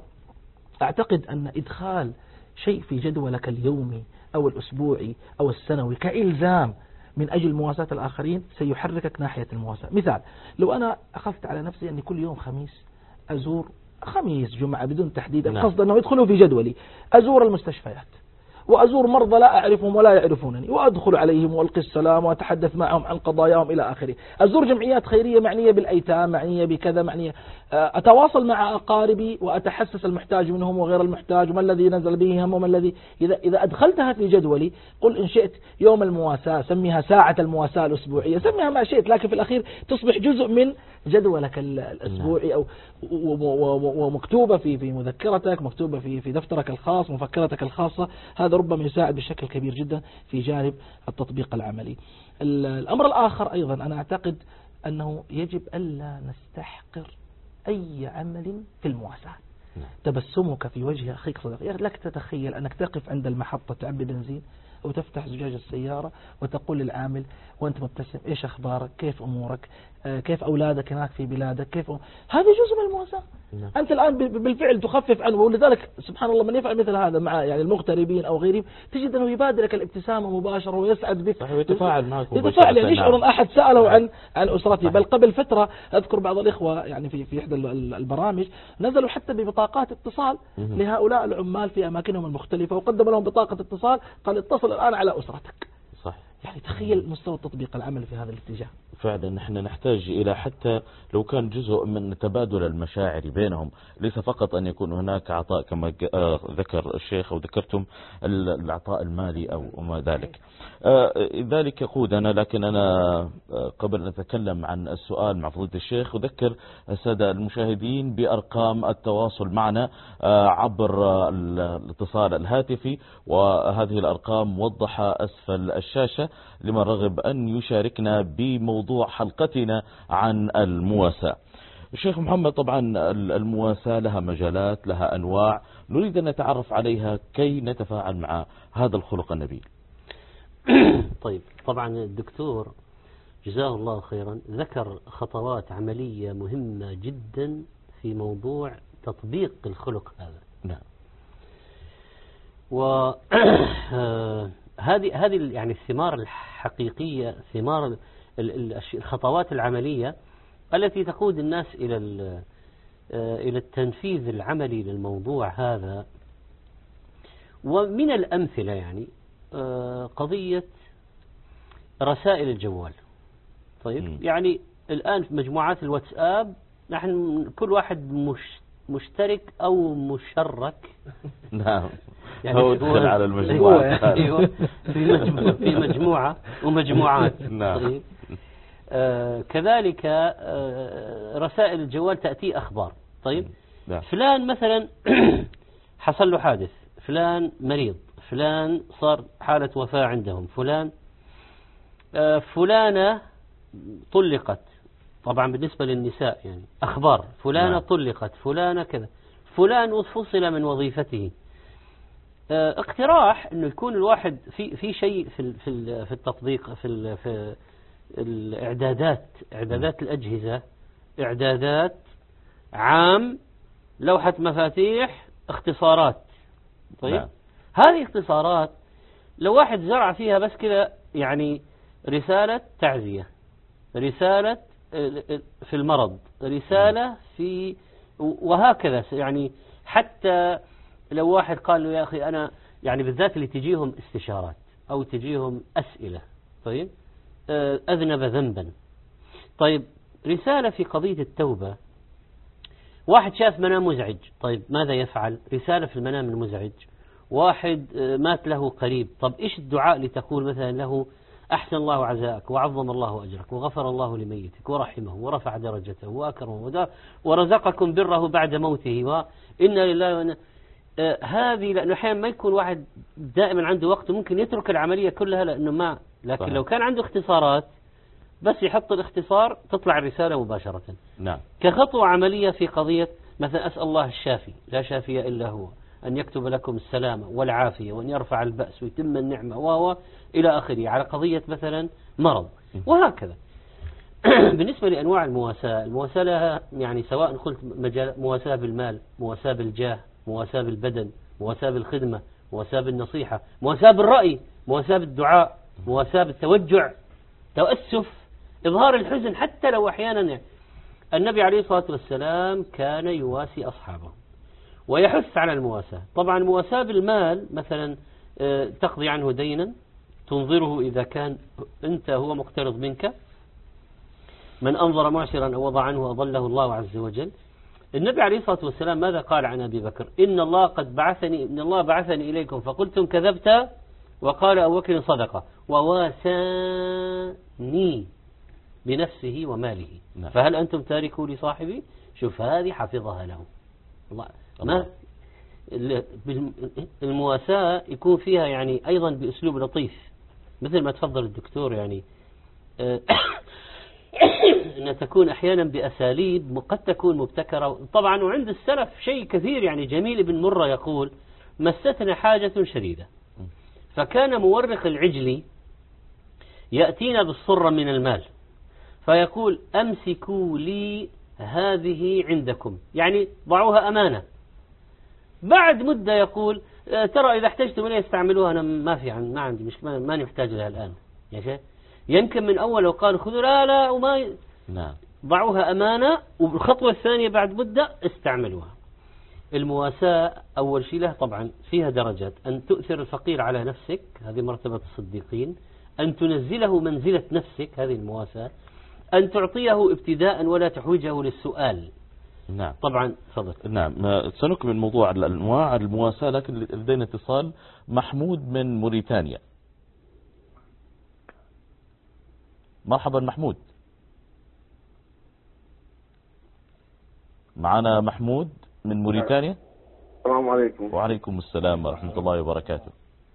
Speaker 7: أعتقد أن إدخال شيء في جدولك اليومي أو الأسبوعي أو السنوي كإلزام من أجل مواساة الآخرين سيحركك ناحية المواساة. مثال، لو أنا أخذت على نفسي أني كل يوم خميس أزور، خميس جمعة بدون تحديد، القصد أنه يدخلوا في جدولي، أزور المستشفيات وأزور مرضى لا أعرفهم ولا يعرفونني وأدخل عليهم وألقي السلام وأتحدث معهم عن قضاياهم إلى آخره. أزور جمعيات خيرية معنية بالأيتام، معنية بكذا، معنية أتواصل مع أقاربي وأتحسس المحتاج منهم وغير المحتاج وما الذي نزل به هم وما الذي. إذا إذا أدخلتها في جدولي، قل إن شئت يوم المواساة، سميها ساعة المواساة الأسبوعية، سميها ما شئت، لكن في الأخير تصبح جزء من جدولك الأسبوعي أو ومكتوبة في في مذكرتك، مكتوبة في في دفترك الخاص، مفكرتك الخاصة. هذا ربما يساعد بشكل كبير جدا في جانب التطبيق العملي. الأمر الآخر أيضا، أنا أعتقد أنه يجب ألا نستحقر أي عمل في المواساة. تبسمك في وجه أخيك صديق، لك تتخيل أنك تقف عند المحطة تعبي بنزين أو تفتح زجاج السيارة وتقول للعامل وأنت مبتسم إيش أخبارك، كيف أمورك، كيف أولادك هناك في بلادك، كيف أم... هذا جزء من المواساة. أنت الآن بالفعل تخفف عنه، ولذلك سبحان الله من يفعل مثل هذا مع يعني المغتربين أو غيرهم تجد أنه يبادرك الابتسامة مباشرة ويسعد بك،
Speaker 3: ويتفاعل معك،
Speaker 7: يتفاعل، يعني يشعر أن أحد سأله عن عن أسرته. بل قبل فترة أذكر بعض الإخوة يعني في في إحدى البرامج نزلوا حتى ببطاقات اتصال لهؤلاء العمال في أماكنهم المختلفة، وقدموا لهم بطاقة اتصال، قال اتصل الآن على أسرتك. صح. يعني تخيل مستوى التطبيق العمل في هذا الاتجاه.
Speaker 3: فعلا نحن نحتاج إلى حتى لو كان جزء من تبادل المشاعر بينهم، ليس فقط أن يكون هناك عطاء كما ذكر الشيخ أو ذكرتم العطاء المالي أو ما ذلك. ذلك يقودنا، لكن أنا قبل أن أتكلم عن السؤال مع فضيلة الشيخ أذكر السادة المشاهدين بأرقام التواصل معنا عبر الاتصال الهاتفي، وهذه الأرقام موضحة أسفل الشاشة لمن رغب أن يشاركنا بموضوع حلقتنا عن المواساة. الشيخ محمد، طبعا المواساة لها مجالات، لها أنواع، نريد أن نتعرف عليها كي نتفاعل مع هذا الخلق النبيل.
Speaker 6: طيب، طبعا الدكتور جزاه الله خيرا ذكر خطوات عملية مهمة جدا في موضوع تطبيق الخلق هذا.
Speaker 3: نعم.
Speaker 6: وهذه هذه يعني الثمار الحقيقية، ثمار الخطوات العملية التي تقود الناس إلى إلى التنفيذ العملي للموضوع هذا. ومن الأمثلة يعني قضية رسائل الجوال. طيب م. يعني الآن في مجموعات الواتساب نحن كل واحد مش مشترك أو مشرك.
Speaker 3: نعم.
Speaker 6: يعني
Speaker 3: هو دخل على المجموعة.
Speaker 6: أيوة في مجموعة في مجموعة ومجموعات.
Speaker 3: نعم.
Speaker 6: طيب. آه كذلك آه رسائل الجوال تأتي أخبار. طيب
Speaker 3: نعم.
Speaker 6: فلان مثلا حصل له حادث، فلان مريض، فلان صار حالة وفاة عندهم، فلان آه فلانة طلقت. طبعا بالنسبة للنساء يعني أخبار فلانة نعم. طلقت، فلانة كذا، فلان فصل من وظيفته. اه اقتراح انه يكون الواحد في في شيء في في في التطبيق في ال في الاعدادات اعدادات الاجهزة، اعدادات عام لوحة مفاتيح اختصارات. طيب نعم. هذه اختصارات لو واحد زرع فيها بس كذا يعني رسالة تعزية، رسالة في المرض، رسالة في وهكذا. يعني حتى لو واحد قال له يا أخي أنا يعني بالذات اللي تجيهم استشارات أو تجيهم أسئلة، طيب أذنب ذنبا، طيب رسالة في قضية التوبة. واحد شاف منام مزعج، طيب ماذا يفعل؟ رسالة في المنام المزعج. واحد مات له قريب، طب إيش الدعاء لتقول مثلا له؟ أحسن الله عزاءك وعظم الله أجرك وغفر الله لميتك ورحمه ورفع درجته وأكرمه ورزقكم بره بعد موته وإنا لله وإنا آه هذه. لأنه أحيانا ما يكون واحد دائما عنده وقت، ممكن يترك العملية كلها لأنه ما، لكن صحيح. لو كان عنده اختصارات بس يحط الاختصار تطلع الرسالة مباشرة. نعم. كخطوة عملية في قضية مثلا أسأل الله الشافي لا شافي إلا هو أن يكتب لكم السلامة والعافية وأن يرفع البأس ويتم النعمة وهو إلى آخره، على قضية مثلا مرض وهكذا. بالنسبة لأنواع المواساة، المواساة لها يعني سواء قلت مجال مواساة بالمال، مواساة بالجاه، مواساة بالبدن، مواساة بالخدمة، مواساة بالنصيحة، مواساة بالرأي، مواساة بالدعاء، مواساة بالتوجع، تأسف، إظهار الحزن. حتى لو أحيانا النبي عليه الصلاة والسلام كان يواسي أصحابه ويحث على المواساة. طبعا المواساة بالمال مثلا تقضي عنه دينا، تنظره إذا كان أنت هو مقترض منك، من أنظر معسرا أو وضع عنه أضله الله عز وجل. النبي عليه الصلاة والسلام ماذا قال عن أبي بكر؟ إن الله قد بعثني إن الله بعثني إليكم فقلتم كذبت، وقال أبو بكر صدقة وواساني بنفسه وماله. نعم. فهل أنتم تاركوا لصاحبي؟ شوف هذه حفظها له الله. ما المواساة يكون فيها يعني أيضا بأسلوب لطيف، مثل ما تفضل الدكتور يعني أن تكون أحيانا بأساليب قد تكون مبتكرة طبعا. وعند السلف شيء كثير يعني. جميل بن مرة يقول مستنا حاجة شديدة فكان مورق العجل يأتينا بالصرة من المال فيقول أمسكوا لي هذه عندكم، يعني ضعوها أمانة. بعد مدة يقول ترى إذا احتجتم إليه استعملوها، أنا ما في عن ما عندي مش ما نحتاج لها الآن يا شيخ. يمكن من أول لو قالوا خذوا لا لا وما ي... نعم. ضعوها أمانة، وبالخطوة الثانية بعد مدة استعملوها. المواساة أول شيء له طبعا فيها درجات، أن تؤثر الفقير على نفسك، هذه مرتبة الصديقين. أن تنزله منزلة نفسك، هذه المواساة. أن تعطيه ابتداء ولا تحوجه للسؤال.
Speaker 3: نعم.
Speaker 6: طبعا تفضل.
Speaker 3: نعم سنكمل موضوع الأنواع المواساة، لكن لدينا اتصال. محمود من موريتانيا. مرحبا محمود. معنا محمود من موريتانيا.
Speaker 9: السلام عليكم.
Speaker 3: وعليكم السلام ورحمة الله وبركاته.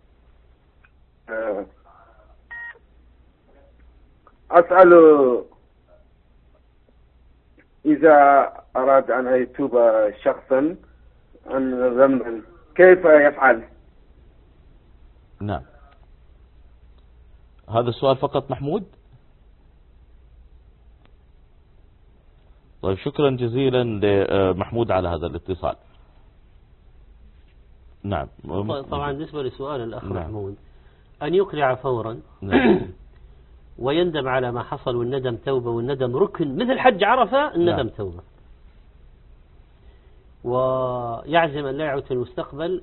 Speaker 9: أسأل إذا أراد أن يتوب شخصا عن ذنب كيف يفعل؟
Speaker 3: نعم. هذا السؤال فقط محمود؟ طيب شكرا جزيلا لمحمود على هذا الاتصال. نعم.
Speaker 6: طبعا بالنسبة لسؤال الأخ
Speaker 3: نعم.
Speaker 6: محمود، أن يقلع فورا
Speaker 3: نعم.
Speaker 6: ويندم على ما حصل، والندم توبة، والندم ركن مثل حج عرفة، الندم
Speaker 3: نعم.
Speaker 6: توبة، ويعزم أن لا يعود في المستقبل،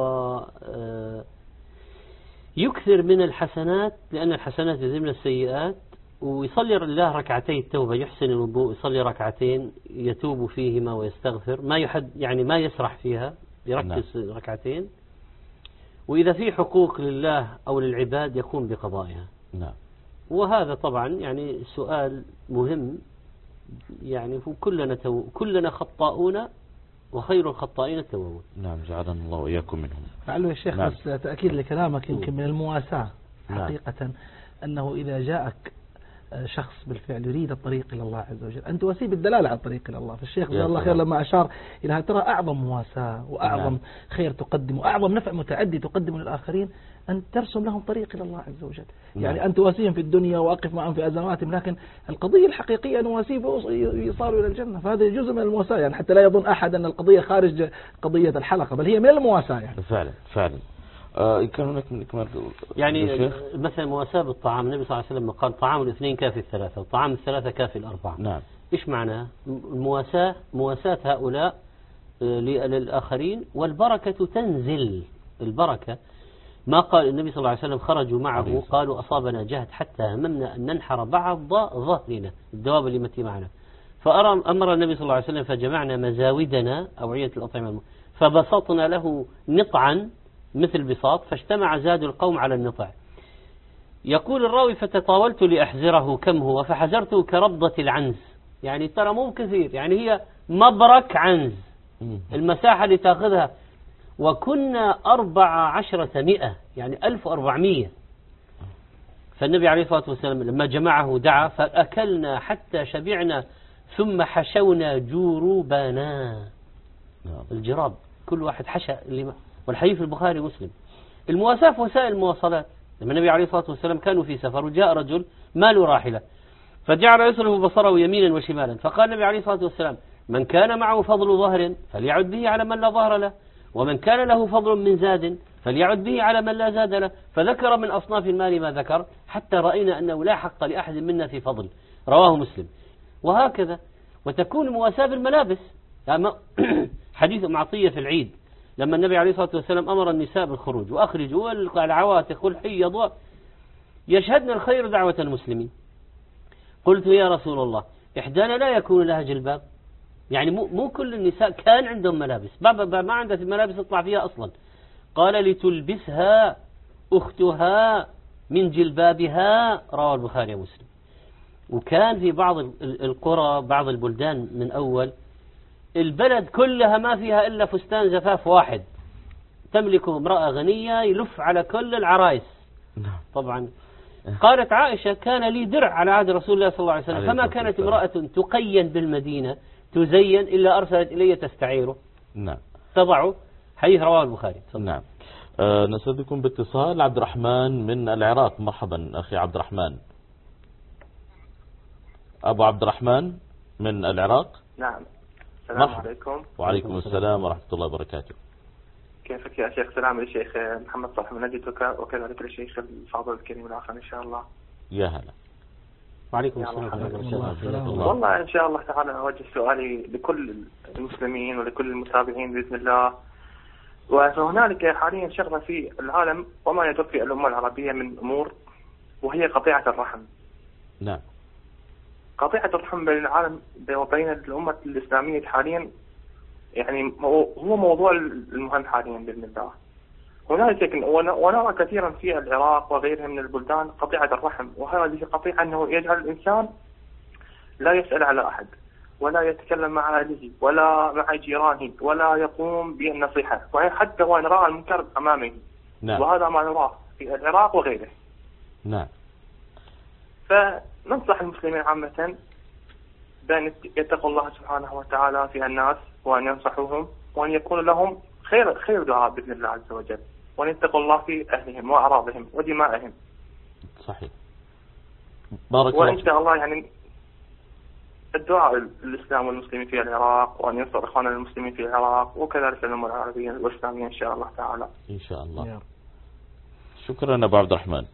Speaker 6: ويكثر من الحسنات لأن الحسنات يذهبن السيئات، ويصلي الله ركعتي التوبة، يحسن الوضوء، يصلي ركعتين يتوب فيهما ويستغفر، ما يحد يعني ما يسرح فيها، يركز نعم. ركعتين، وإذا في حقوق لله أو للعباد يقوم بقضائها.
Speaker 3: نعم.
Speaker 6: وهذا طبعا يعني سؤال مهم، يعني كلنا تو... كلنا خطاؤون وخير الخطائين التوابون.
Speaker 3: نعم، جعلنا الله وإياكم منهم.
Speaker 7: معلو يا شيخ،
Speaker 3: نعم.
Speaker 7: بس تأكيد لكلامك، يمكن من المواساة
Speaker 3: نعم.
Speaker 7: حقيقة أنه إذا جاءك شخص بالفعل يريد الطريق إلى الله عز وجل أن تواسيه بالدلالة على الطريق إلى الله. فالشيخ جزاه الله خير لما أشار إلى ترى أعظم مواساة وأعظم نعم. خير تقدم وأعظم نفع متعدي تقدم للآخرين أن ترسم لهم طريق إلى الله عز وجل. نعم. يعني أن تواسيهم في الدنيا وأقف معهم في أزماتهم، لكن القضية الحقيقية أن نواسيه يصاروا إلى الجنة، فهذا جزء من المواساة، يعني حتى لا يظن أحد أن القضية خارج قضية الحلقة، بل هي من المواساة يعني.
Speaker 3: فعلا فعلا. آه كان هناك من إكمال
Speaker 6: يعني مثلا مواساة بالطعام، النبي صلى الله عليه وسلم قال طعام الاثنين كافي الثلاثة، وطعام الثلاثة كافي الأربعة.
Speaker 3: نعم.
Speaker 6: إيش معناه؟ المواساة مواساة هؤلاء للآخرين، والبركة تنزل. البركة ما قال النبي صلى الله عليه وسلم خرجوا معه قالوا أصابنا جهد حتى هممنا أن ننحر بعض ظهرنا، الدواب اللي متي معنا، فأمر النبي صلى الله عليه وسلم فجمعنا مزاودنا أوعية الأطعمة فبسطنا له نطعا مثل بساط، فاجتمع زاد القوم على النطع. يقول الراوي فتطاولت لأحزره كم هو فحزرته كربضة العنز، يعني ترى مو كثير، يعني هي مبرك عنز المساحة اللي تأخذها، وكنا أربع عشرة مئة يعني ألف وأربعمية. فالنبي عليه الصلاة والسلام لما جمعه دعا فأكلنا حتى شبعنا ثم حشونا جروبنا. الجراب كل واحد حشى اللي ما، والحديث في البخاري ومسلم. المواساة في وسائل المواصلات، لما النبي عليه الصلاة والسلام كانوا في سفر وجاء رجل ما له راحلة فجعل يصرف بصره يمينا وشمالا، فقال النبي عليه الصلاة والسلام من كان معه فضل ظهر فليعد به على من لا ظهر له، ومن كان له فضل من زاد فليعد به على من لا زاد له، فذكر من أصناف المال ما ذكر حتى رأينا أنه لا حق لأحد منا في فضل، رواه مسلم. وهكذا. وتكون مواساة بالملابس، يعني حديث معطية في العيد لما النبي عليه الصلاة والسلام أمر النساء بالخروج وأخرجوا العواتق والحيض يشهدن الخير دعوة المسلمين. قلت يا رسول الله إحدانا لا يكون لها جلباب، يعني مو, مو كل النساء كان عندهم ملابس، بابا ما عندها ملابس تطلع فيها أصلا. قال لتلبسها أختها من جلبابها، رواه البخاري ومسلم. وكان في بعض القرى بعض البلدان من أول البلد كلها ما فيها إلا فستان زفاف واحد تملكه امرأة غنية يلف على كل العرايس. طبعا قالت عائشة كان لي درع على عهد رسول الله صلى الله عليه وسلم، فما كانت امرأة تقين بالمدينة تزين إلا أرسلت إلي تستعيره.
Speaker 3: نعم.
Speaker 6: تضعه. حديث رواه البخاري.
Speaker 3: نعم. أه نسعدكم باتصال عبد الرحمن من العراق. مرحبا أخي عبد الرحمن. أبو عبد الرحمن من العراق.
Speaker 10: نعم. السلام عليكم.
Speaker 3: وعليكم السلام ورحمة الله وبركاته.
Speaker 10: كيفك يا شيخ؟ سلام للشيخ محمد صالح من نجد، وكذلك للشيخ الفاضل الكريم الآخر إن شاء الله.
Speaker 3: يا هلا.
Speaker 6: وعليكم السلام ورحمة الله.
Speaker 10: والله إن شاء الله تعالى أوجه سؤالي لكل المسلمين ولكل المتابعين بإذن الله. وهنالك حاليا شغلة في العالم وما يدور في الأمة العربية من أمور، وهي قطيعة الرحم.
Speaker 3: نعم.
Speaker 10: قطيعة الرحم بين العالم وبين الأمة الإسلامية حاليا يعني هو موضوع المهم حاليا بإذن الله. هنالك ونرى كثيرا في العراق وغيرها من البلدان قطيعة الرحم، وهذه القطيعة أنه يجعل الإنسان لا يسأل على أحد ولا يتكلم مع أهله ولا مع جيرانه ولا يقوم بالنصيحة، وحتى وإن رأى المنكر أمامه.
Speaker 3: نعم.
Speaker 10: وهذا ما نراه في العراق وغيره.
Speaker 3: نعم.
Speaker 10: فننصح المسلمين عامة بأن يتقوا الله سبحانه وتعالى في الناس، وأن ينصحوهم، وأن يكون لهم خير خير دعاء بإذن الله عز وجل، وأن يتقوا الله في أهلهم وأعراضهم ودمائهم.
Speaker 3: صحيح. بارك الله.
Speaker 10: وإن شاء الله يعني الدعاء الإسلام والمسلمين في العراق، وأن ينصر إخواننا المسلمين في العراق وكذلك الأمة العربية والإسلامية إن شاء الله تعالى.
Speaker 3: إن شاء الله. شكرا أبو عبد الرحمن.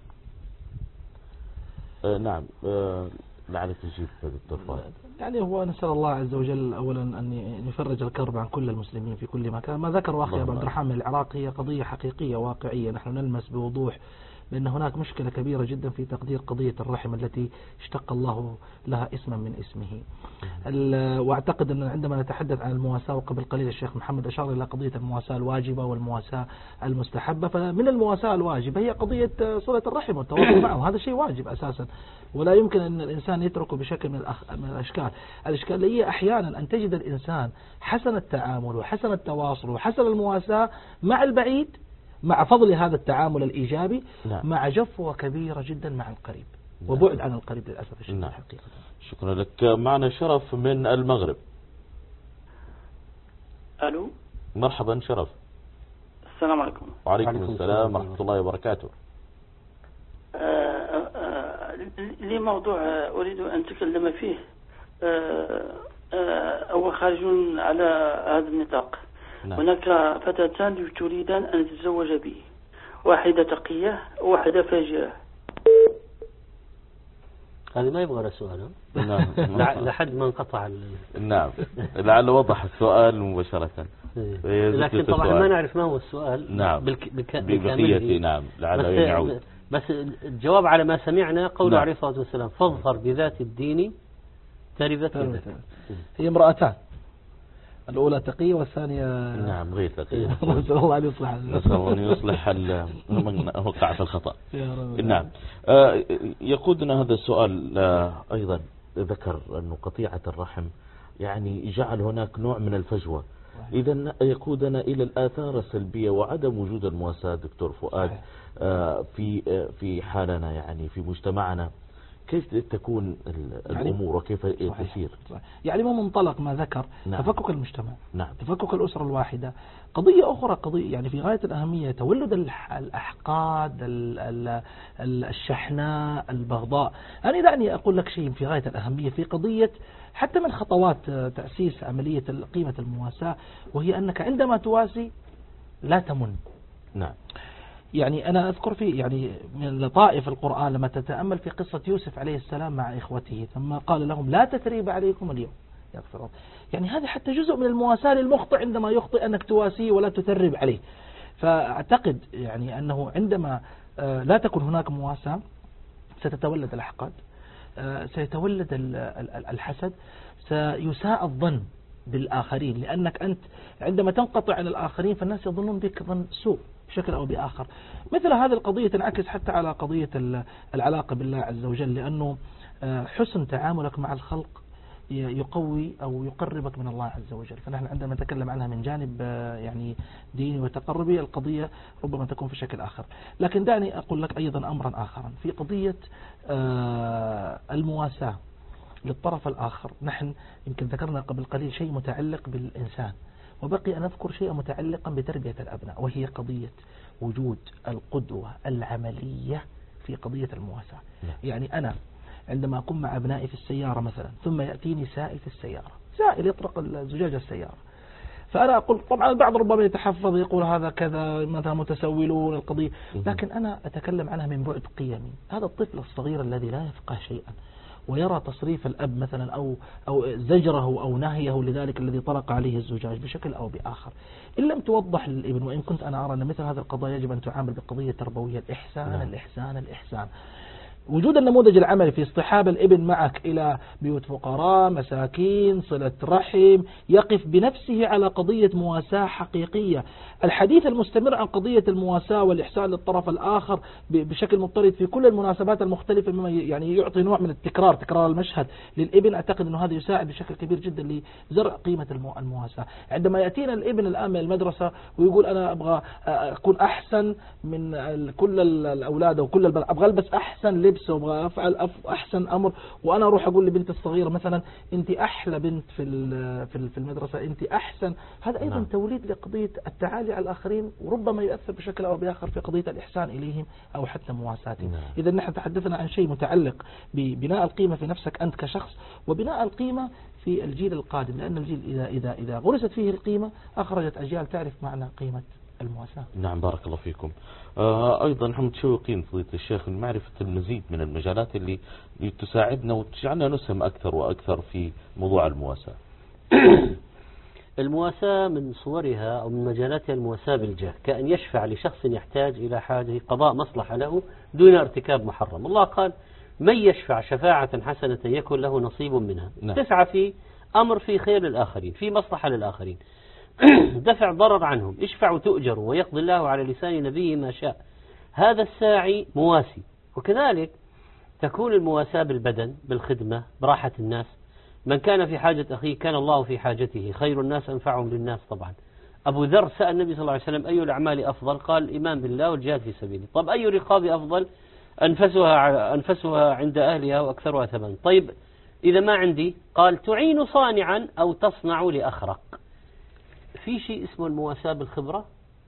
Speaker 3: آه نعم آه لعلك تجيب دكتور فؤاد.
Speaker 7: يعني هو نسأل الله عز وجل أولا أن يفرج الكرب عن كل المسلمين في كل مكان. ما ذكر أخي أبو عبد الرحمن العراق هي قضية حقيقية واقعية، نحن نلمس بوضوح بأن هناك مشكلة كبيرة جدا في تقدير قضية الرحم التي اشتق الله لها اسما من اسمه. واعتقد أن عندما نتحدث عن المواساة، وقبل قليل الشيخ محمد أشار إلى قضية المواساة الواجبة والمواساة المستحبة، فمن المواساة الواجبة هي قضية صلة الرحم والتواصل معه، هذا شيء واجب أساسا ولا يمكن أن الإنسان يتركه بشكل من, الأخ... من الأشكال. الإشكالية أحيانا أن تجد الإنسان حسن التعامل وحسن التواصل وحسن المواساة مع البعيد مع فضل هذا التعامل الإيجابي، نعم. مع جفوة كبيرة جدا مع القريب، نعم. وبعد عن القريب للأسف الشديد. نعم. حقيقة.
Speaker 3: شكرا لك. معنا شرف من المغرب.
Speaker 11: ألو.
Speaker 3: مرحبا شرف.
Speaker 11: السلام عليكم.
Speaker 3: وعليكم السلام ورحمة الله وبركاته.
Speaker 11: لي موضوع أريد أن أتكلم فيه، هو خارج على هذا النطاق. نعم. هناك فتاتان تريدان أن تتزوج به، واحدة تقية وواحدة فاجرة.
Speaker 6: هذه ما يبغى السؤال.
Speaker 3: نعم.
Speaker 6: لحد ما انقطع.
Speaker 3: نعم لعل وضح السؤال مباشرة.
Speaker 6: لكن طبعا ما نعرف ما هو السؤال.
Speaker 3: نعم ببقية. نعم لعل يعود.
Speaker 6: بس الجواب على ما سمعنا قول عليه الصلاة والسلام فاظفر بذات الدين تربت يدك.
Speaker 7: هي امرأتان، الأولى تقية والثانية
Speaker 3: نعم غير تقية.
Speaker 7: نسأل الله أن يصلح
Speaker 3: نسأل الله أن يصلح من وقع في الخطأ. نعم. يقودنا هذا السؤال أيضا، ذكر أن قطيعة الرحم يعني جعل هناك نوع من الفجوة، إذا يقودنا إلى الآثار السلبية وعدم وجود المواساة. دكتور فؤاد في في حالنا يعني في مجتمعنا كيف تكون الأمور وكيف تسير؟
Speaker 7: يعني من منطلق ما ذكر، نعم. تفكك المجتمع،
Speaker 3: نعم.
Speaker 7: تفكك الأسرة الواحدة. قضية أخرى قضية يعني في غاية الأهمية، تولد الأحقاد، الشحناء، البغضاء. أنا دعني أقول لك شيء في غاية الأهمية في قضية حتى من خطوات تأسيس عملية قيمة المواساة، وهي أنك عندما تواسي لا تمن.
Speaker 3: نعم.
Speaker 7: يعني أنا أذكر في يعني من لطائف القرآن لما تتأمل في قصة يوسف عليه السلام مع إخوته، ثم قال لهم لا تثريب عليكم اليوم يغفر. يعني هذا حتى جزء من المواساة للمخطئ عندما يخطئ أنك تواسيه ولا تثرب عليه. فأعتقد يعني أنه عندما لا تكون هناك مواساة ستتولد الأحقاد، سيتولد الحسد، سيساء الظن بالآخرين، لأنك أنت عندما تنقطع عن الآخرين فالناس يظنون بك ظن سوء بشكل أو بآخر. مثل هذه القضية تنعكس حتى على قضية العلاقة بالله عز وجل، لأنه حسن تعاملك مع الخلق يقوي أو يقربك من الله عز وجل. فنحن عندما نتكلم عنها من جانب يعني ديني وتقربي، القضية ربما تكون في شكل آخر. لكن دعني أقول لك أيضا أمرا آخرا في قضية المواساة للطرف الآخر. نحن يمكن ذكرنا قبل قليل شيء متعلق بالإنسان، وبقي أن أذكر شيئا متعلقا بتربية الأبناء، وهي قضية وجود القدوة العملية في قضية المواساة. يعني أنا عندما أكون مع أبنائي في السيارة مثلا، ثم يأتيني سائل في السيارة، سائل يطرق زجاج السيارة، فأنا أقول طبعا البعض ربما يتحفظ يقول هذا كذا مثلا متسولون القضية، لكن أنا أتكلم عنها من بعد قيمي. هذا الطفل الصغير الذي لا يفقه شيئا ويرى تصريف الأب مثلا أو أو زجره أو نهيه لذلك الذي طرق عليه الزجاج بشكل أو بآخر، إن لم توضح للابن، وإن كنت أنا أرى أن مثل هذه القضايا يجب أن تعامل بقضية تربوية، الإحسان نعم. الإحسان الإحسان وجود النموذج العملي في اصطحاب الابن معك إلى بيوت فقراء مساكين، صلة رحم، يقف بنفسه على قضية مواساة حقيقية. الحديث المستمر عن قضية المواساة والإحسان للطرف الآخر بشكل مضطرد في كل المناسبات المختلفة، مما يعني يعطي نوع من التكرار، تكرار المشهد للابن. أعتقد أنه هذا يساعد بشكل كبير جدا لزرع قيمة المواساة. عندما يأتينا الابن الآن من المدرسة ويقول أنا أبغى أكون أحسن من كل الأولاد أو كل البنات، أبغى ألبس أحسن لبس وابغى افعل احسن امر، وانا اروح اقول لبنت الصغيره مثلا انت احلى بنت في في في المدرسه، انت احسن، هذا ايضا نعم. توليد لقضيه التعالي على الاخرين، وربما يؤثر بشكل او باخر في قضيه الاحسان اليهم او حتى مواساتهم. نعم. اذا نحن تحدثنا عن شيء متعلق ببناء القيمه في نفسك انت كشخص، وبناء القيمه في الجيل القادم، لان الجيل اذا اذا اذا غرست فيه القيمه اخرجت اجيال تعرف معنى قيمه المواساة.
Speaker 3: نعم بارك الله فيكم. آه أيضا نحن متشوقين فضيلة الشيخ لمعرفة المزيد من المجالات اللي تساعدنا وتجعلنا نسهم أكثر وأكثر في موضوع المواساة.
Speaker 6: المواساة من صورها أو من مجالاتها المواساة بالجاه، كأن يشفع لشخص يحتاج إلى حاجة قضاء مصلحة له دون ارتكاب محرم. الله قال من يشفع شفاعة حسنة يكن له نصيب منها. نعم. تسعى في أمر في خير للآخرين، في مصلحة للآخرين، دفع ضرر عنهم، اشفع تؤجر ويقضي الله على لسان نبيه ما شاء. هذا الساعي مواسي. وكذلك تكون المواساة بالبدن، بالخدمة، براحة الناس. من كان في حاجة أخيه كان الله في حاجته، خير الناس أنفعهم للناس. طبعا أبو ذر سأل النبي صلى الله عليه وسلم أي الأعمال أفضل؟ قال الإيمان بالله والجهاد في سبيله. طب أي الرقاب أفضل؟ أنفسها, أنفسها عند أهلها وأكثرها ثمن. طيب إذا ما عندي؟ قال تعين صانعا أو تصنع لأخرق. في شيء اسمه المواساة بالخبرة،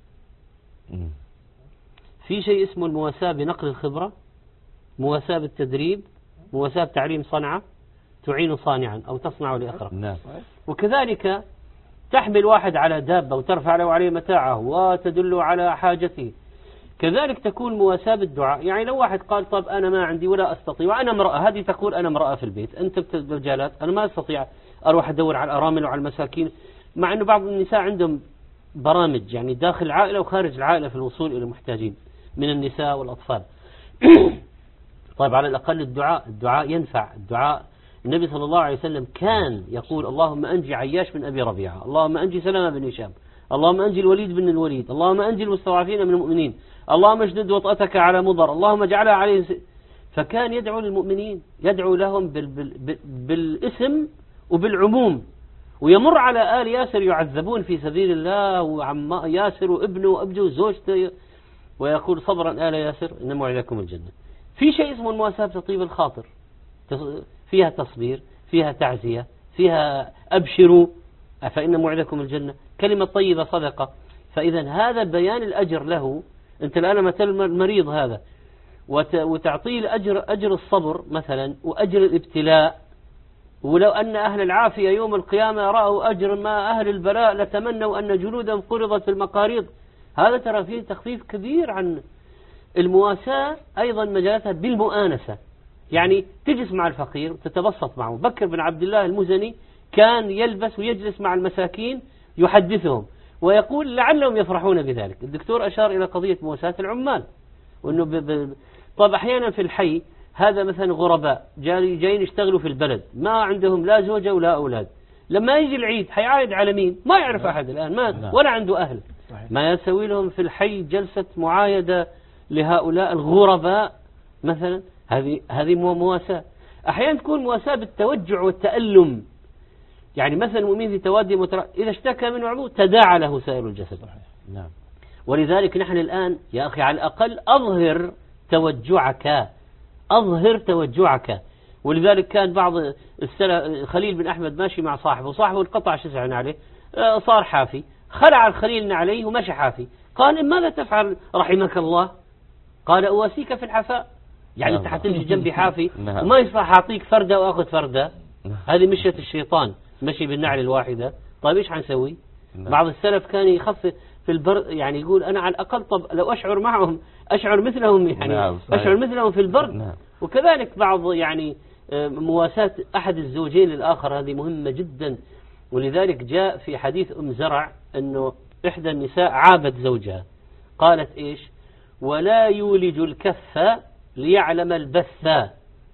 Speaker 6: في شيء اسمه المواساة بنقل الخبرة، مواساة بالتدريب، مواساة بتعليم صنعة، تعين صانعا أو تصنع لأخرق. نعم. وكذلك تحمل واحد على دابة وترفع له عليه متاعه وتدل على حاجته. كذلك تكون مواساة بالدعاء. يعني لو واحد قال طب أنا ما عندي ولا أستطيع وأنا امرأة، هذه تقول أنا امرأة في البيت، أنت بالرجالات أنا ما أستطيع أروح أدور على الأرامل وعلى المساكين، مع أنه بعض النساء عندهم برامج يعني داخل العائلة وخارج العائلة في الوصول إلى المحتاجين من النساء والأطفال. طيب على الأقل الدعاء، الدعاء ينفع. الدعاء النبي صلى الله عليه وسلم كان يقول اللهم أنجي عياش من أبي ربيعة، اللهم أنجي سلمة بن هشام، اللهم أنجي الوليد بن الوليد، اللهم أنجي المستضعفين من المؤمنين، اللهم اشدد وطأتك على مضر، اللهم اجعلها عليه. فكان يدعو للمؤمنين، يدعو لهم بال بال بالاسم وبالعموم، ويمر على آل ياسر يعذبون في سبيل الله، وعم ياسر وابنه وأبجه وزوجته، ويقول صبرا آل ياسر إن موعدكم الجنة. في شيء اسمه المواساة بتطيب الخاطر، فيها تصبير، فيها تعزية، فيها أبشروا فإن موعدكم الجنة، كلمة طيبة صدقة. فإذا هذا بيان الأجر له. أنت الآن مثل المريض هذا وتعطيه الأجر، أجر الصبر مثلا وأجر الابتلاء. ولو أن أهل العافية يوم القيامة رأوا أجر ما أهل البلاء لتمنوا أن جلودهم قرضت في المقاريض. هذا ترى فيه تخفيف كبير عن المواساة. أيضا مجالاتها بالمؤانسة، يعني تجلس مع الفقير وتتبسط معه. بكر بن عبد الله المزني كان يلبس ويجلس مع المساكين يحدثهم ويقول لعلهم يفرحون بذلك. الدكتور أشار إلى قضية مواساة العمال، وأنه ب... ب... طب أحيانا في الحي هذا مثلا غرباء جايين يشتغلوا في البلد، ما عندهم لا زوجة ولا أولاد، لما يجي العيد حيعايد على مين؟ ما يعرف أحد الآن، ما ولا عنده أهل. ما يسوي لهم في الحي جلسة معايدة لهؤلاء الغرباء مثلا. هذه هذه مواساة. أحيانا تكون مواساة بالتوجع والتألم، يعني مثلا المؤمن في توادي متر... إذا اشتكى من عضو تداعى له سائر الجسد. نعم. ولذلك نحن الآن يا أخي على الأقل أظهر توجعك، أظهر توجعك. ولذلك كان بعض السلف خليل بن أحمد ماشي مع صاحبه، صاحبه انقطع شسعا عليه، صار حافي، خلع الخليل عليه ومشى حافي. قال ماذا تفعل رحمك الله؟ قال أواسيك في الحفاء. يعني انت حتمشي جنبي حافي وما يصلح أعطيك فردة وأخذ فردة، هذه مشية الشيطان، مشي بالنعل الواحدة. طيب إيش حنسوي؟ بعض السلف كان يخفف في البرد، يعني يقول أنا على الأقل طب لو أشعر معهم أشعر مثلهم، يعني نعم. أشعر مثلهم في البرد. نعم. وكذلك بعض يعني مواساة أحد الزوجين للآخر، هذه مهمة جدا. ولذلك جاء في حديث أم زرع أنه إحدى النساء عابت زوجها، قالت إيش؟ ولا يولج الكف ليعلم البث،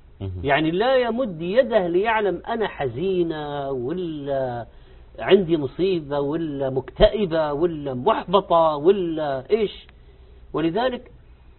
Speaker 6: يعني لا يمد يده ليعلم أنا حزينة ولا عندي مصيبة ولا مكتئبة ولا محبطة ولا إيش. ولذلك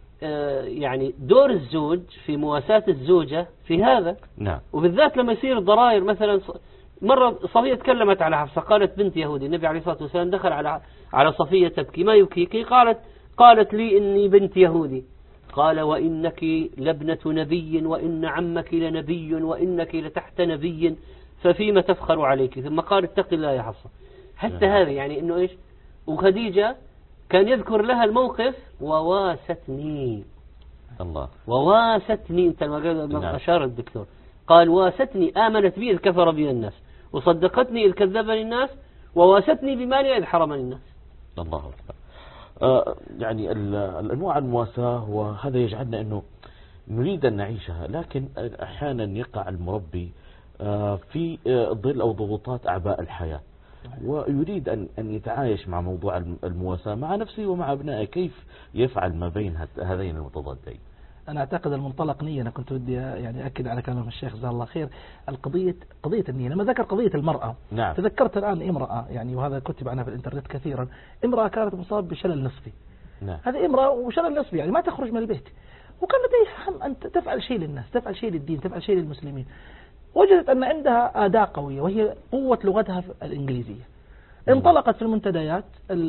Speaker 6: آه يعني دور الزوج في مواساة الزوجة في هذا. نعم. وبالذات لما يصير ضرائر. مثلا مرة صفية تكلمت على حفصة، قالت بنت يهودي، النبي عليه الصلاة والسلام دخل على على صفية تبكي، ما يبكيك؟ قالت قالت لي إني بنت يهودي. قال وإنك لابنة نبي وإن عمك لنبي وإنك لتحت نبي ففيما تفخر عليك. ثم قال اتق الله يا حفصة. حتى هذا يعني إنه إيش. وخديجة كان يذكر لها الموقف وواستني
Speaker 3: الله
Speaker 6: وواستني. انت ما أشار الدكتور قال واستني آمنت بي إذ كفر بي الناس وصدقتني إذ كذبني الناس وواستني بمالي إذ حرمني الناس.
Speaker 3: الله أكبر. آه يعني الأنواع المواساة وهذا يجعلنا أنه نريد أن نعيشها، لكن أحيانا يقع المربي آه في ظل أو ضغوطات أعباء الحياة ويريد أن أن يتعايش مع موضوع المواساة مع نفسه ومع أبنائه. كيف يفعل ما بين هذين المتضادين؟
Speaker 7: أنا أعتقد المنطلق نية. أنا كنت ودي يعني أكد على كلام الشيخ جزاه الله خير. القضية قضية النية. لما ذكر قضية المرأة
Speaker 3: نعم.
Speaker 7: تذكرت الآن امرأة يعني وهذا كتب عنها في الإنترنت كثيرا. امرأة كانت مصابة بشلل نصفي.
Speaker 3: نعم.
Speaker 7: هذه امرأة وشلل نصفي يعني ما تخرج من البيت وكان لديها هم أن تفعل شيء للناس، تفعل شيء للدين، تفعل شيء للمسلمين. وجدت أن عندها أداة قوية وهي قوة لغتها الإنجليزية. انطلقت في المنتديات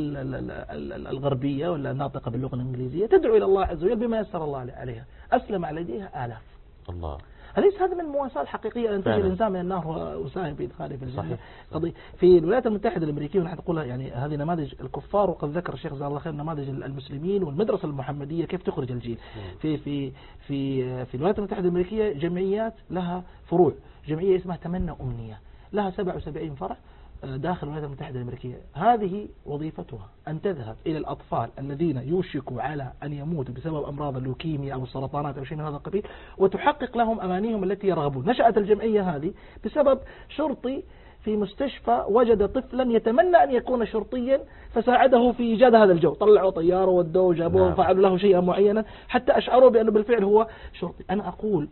Speaker 7: الغربية ولا الناطقة باللغة الإنجليزية تدعو إلى الله عز وجل بما يسر الله عليها. أسلم على يديها آلاف.
Speaker 3: الله.
Speaker 7: أليس هذا من المواساة الحقيقية أن تجي الإنسان من النار وساهم في إدخاله في الجنة؟ قضية في الولايات المتحدة الأمريكية ونحن نقولها يعني هذه نماذج الكفار، وقد ذكر الشيخ جزاه الله خير نماذج المسلمين والمدرسة المحمدية كيف تخرج الجيل. في في في في الولايات المتحدة الأمريكية جمعيات لها فروع، جمعية اسمها تمنى أمنية لها سبعة وسبعين فرع داخل الولايات المتحدة الأمريكية. هذه وظيفتها أن تذهب إلى الأطفال الذين يوشكوا على أن يموتوا بسبب أمراض اللوكيميا أو السرطانات أو شيء من هذا القبيل وتحقق لهم أمانيهم التي يرغبون. نشأت الجمعية هذه بسبب شرطي في مستشفى وجد طفلا يتمنى أن يكون شرطيا فساعده في إيجاد هذا الجو. طلعوا طيارة ودوه وجابوه وفعلوا له شيئا معينا حتى أشعروا بأنه بالفعل هو شرطي. أنا أقول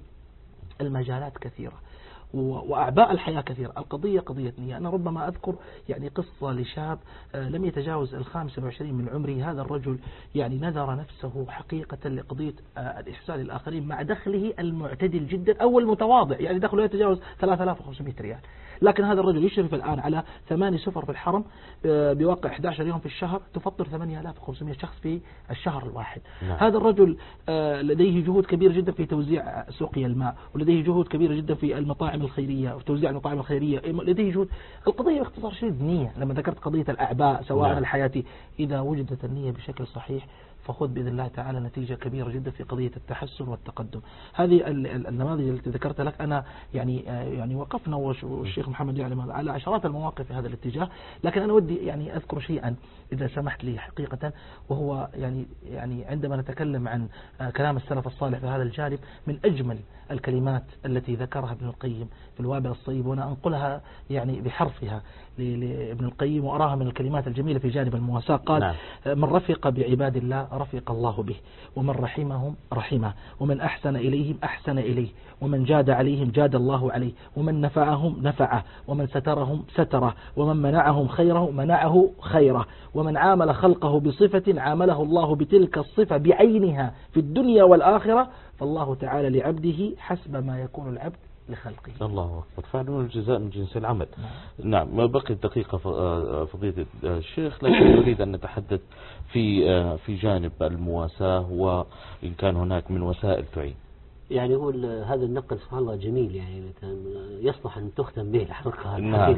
Speaker 7: المجالات كثيرة وأعباء الحياة كثيرة. القضية قضية نية. أنا ربما أذكر يعني قصة لشاب لم يتجاوز الخامسة وعشرين من عمره. هذا الرجل يعني نذر نفسه حقيقة لقضية الإحسان للآخرين مع دخله المعتدل جدا أو المتواضع، يعني دخله يتجاوز ثلاثة آلاف وخمسمائة ريال، لكن هذا الرجل يشرف الآن على ثماني سفر في الحرم بواقع أحد عشر يوم في الشهر تفطر ثمانية آلاف وخمسمائة شخص في الشهر الواحد. نعم. هذا الرجل لديه جهود كبيرة جدا في توزيع سقيا الماء، ولديه جهود كبيرة جدا في المطاعم الخيرية وفي توزيع المطاعم الخيرية، لديه جهود. القضية باختصار شديد نية. لما ذكرت قضية الأعباء سواء نعم. الحياتي، إذا وجدت النية بشكل صحيح فخذ بإذن الله تعالى نتيجة كبيرة جدا في قضية التحسن والتقدم. هذه النماذج التي ذكرت لك أنا يعني يعني وقفنا والشيخ محمد يعلم على عشرات المواقف في هذا الاتجاه، لكن أنا ودي يعني أذكر شيئا إذا سمحت لي حقيقة، وهو يعني يعني عندما نتكلم عن كلام السلف الصالح في هذا الجانب من أجمل الكلمات التي ذكرها ابن القيم في الوابل الصيب، وأنا أنقلها يعني بحرفها لابن القيم وأراها من الكلمات الجميلة في جانب المواساة. قال نعم. من رفق بعباد الله رفق الله به، ومن رحمهم رحمه، ومن أحسن إليهم أحسن إليه، ومن جاد عليهم جاد الله عليه، ومن نفعهم نفعه، ومن سترهم ستره، ومن منعهم خيره منعه خيره، ومن عامل خلقه بصفة عامله الله بتلك الصفة بعينها في الدنيا والآخرة، فالله تعالى لعبده حسب ما يكون العبد لخلقه.
Speaker 3: الله أكبر. فعلا الجزاء من جنس العمل. نعم, نعم. ما بقي دقيقة فضيلة الشيخ، لكن نريد أن نتحدث في في جانب المواساة وإن كان هناك من وسائل تعين.
Speaker 6: يعني هو هذا النقل سبحان الله جميل، يعني يصلح أن تختم به الحلقة.
Speaker 3: نعم.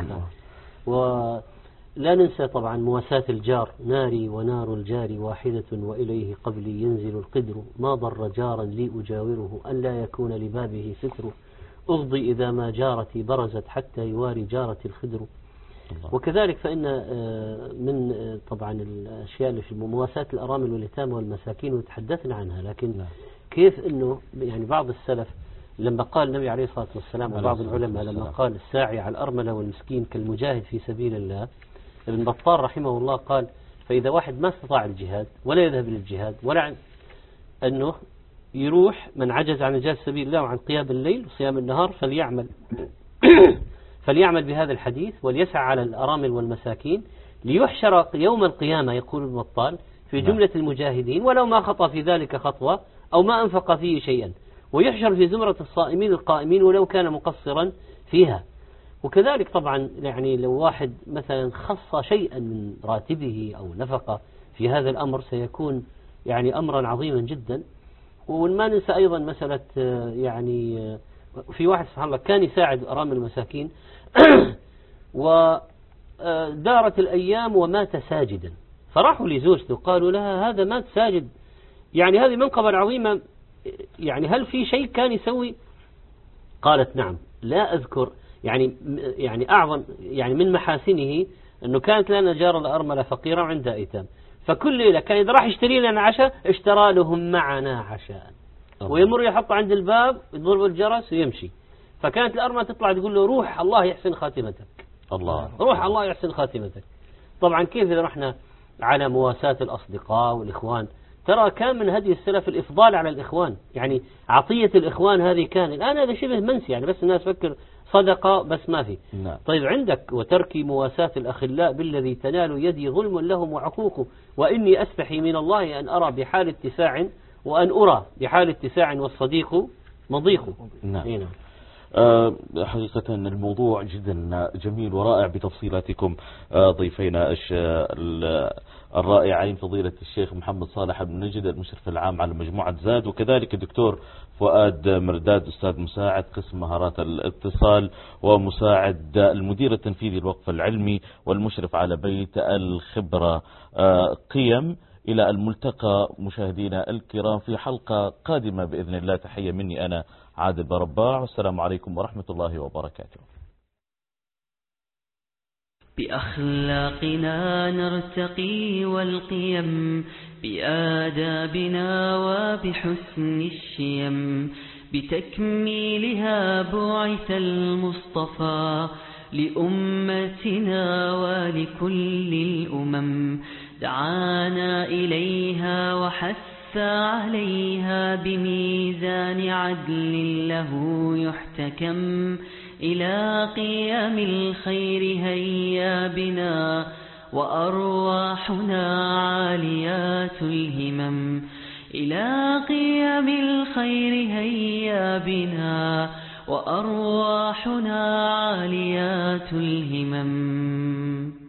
Speaker 6: ولا ننسى طبعا مواساة الجار. ناري ونار الجار واحدة وإليه قبلي ينزل القدر، ما ضر جارا لي أجاوره أن لا يكون لبابه ستر، أغضي إذا ما جارتي برزت حتى يواري جارتي الخدر. الله. وكذلك فإن من طبعا الأشياء اللي في مواساة الأرامل واليتامى والمساكين وتحدثنا عنها، لكن لا. كيف أنه يعني بعض السلف لما قال النبي عليه الصلاة والسلام وبعض العلماء لما قال الساعي على الأرملة والمسكين كالمجاهد في سبيل الله، ابن بطال رحمه الله قال فإذا واحد ما استطاع الجهاد ولا يذهب للجهاد ولا أنه يروح من عجز عن إجازة سبيل الله وعن قيام الليل وصيام النهار فليعمل فليعمل بهذا الحديث وليسعى على الأرامل والمساكين ليحشر يوم القيامة، يقول ابن بطال، في جملة المجاهدين ولو ما خطأ في ذلك خطوة أو ما أنفق فيه شيئا، ويحشر في زمرة الصائمين القائمين ولو كان مقصرا فيها. وكذلك طبعا يعني لو واحد مثلا خص شيئا من راتبه أو نفقة في هذا الأمر سيكون يعني أمرا عظيما جدا. وما ننسى أيضا مسألة يعني في واحد سبحان الله كان يساعد أرامل المساكين ودارت الأيام ومات ساجدا، فراحوا لزوجته قالوا لها هذا مات ساجد، يعني هذه منقبة عظيمة، يعني هل في شيء كان يسوي؟ قالت نعم لا أذكر، يعني يعني أعظم يعني من محاسنه أنه كانت لنا جارة الأرملة فقيرة وعندها أيتام، فكل ليلة كان إذا راح يشتري لنا عشاء اشترى لهم معنا عشاء، ويمر يحط عند الباب يضرب الجرس ويمشي، فكانت الأرملة تطلع تقول له روح الله يحسن خاتمتك، الله روح الله يحسن خاتمتك. طبعا كيف إذا رحنا على مواساة الأصدقاء والإخوان، ترى كان من هدي السلف الإفضال على الإخوان، يعني عطية الإخوان هذه كان الآن هذا شبه منسي، يعني بس الناس فكر صدقة بس ما في. نعم. طيب عندك وترك مواساة الأخلاء بالذي تنال يدي ظلم لهم وعقوق، وإني أستحي من الله أن أرى بحال اتساع وأن أرى بحال اتساع والصديق مضيق.
Speaker 3: نعم. نعم. أه حقيقة الموضوع جدا جميل ورائع بتفصيلاتكم أه ضيفينا الرائعين فضيلة الشيخ محمد صالح بن نجد المشرف العام على مجموعة زاد، وكذلك الدكتور فؤاد مرداد أستاذ مساعد قسم مهارات الاتصال ومساعد المدير التنفيذي الوقف العلمي والمشرف على بيت الخبرة أه قيم. إلى الملتقى مشاهدينا الكرام في حلقة قادمة بإذن الله. تحية مني أنا عادل برباع، والسلام عليكم ورحمة الله وبركاته.
Speaker 12: بأخلاقنا نرتقي والقيم، بآدابنا وبحسن الشيم، بتكميلها بعث المصطفى لأمتنا ولكل الأمم، دعانا إليها وحث عليها بميزان عدل له يحتكم، إلى قيام الخير هيا بنا وأرواحنا عاليات الهمم، إلى قيام الخير هيا بنا وأرواحنا عاليات الهمم.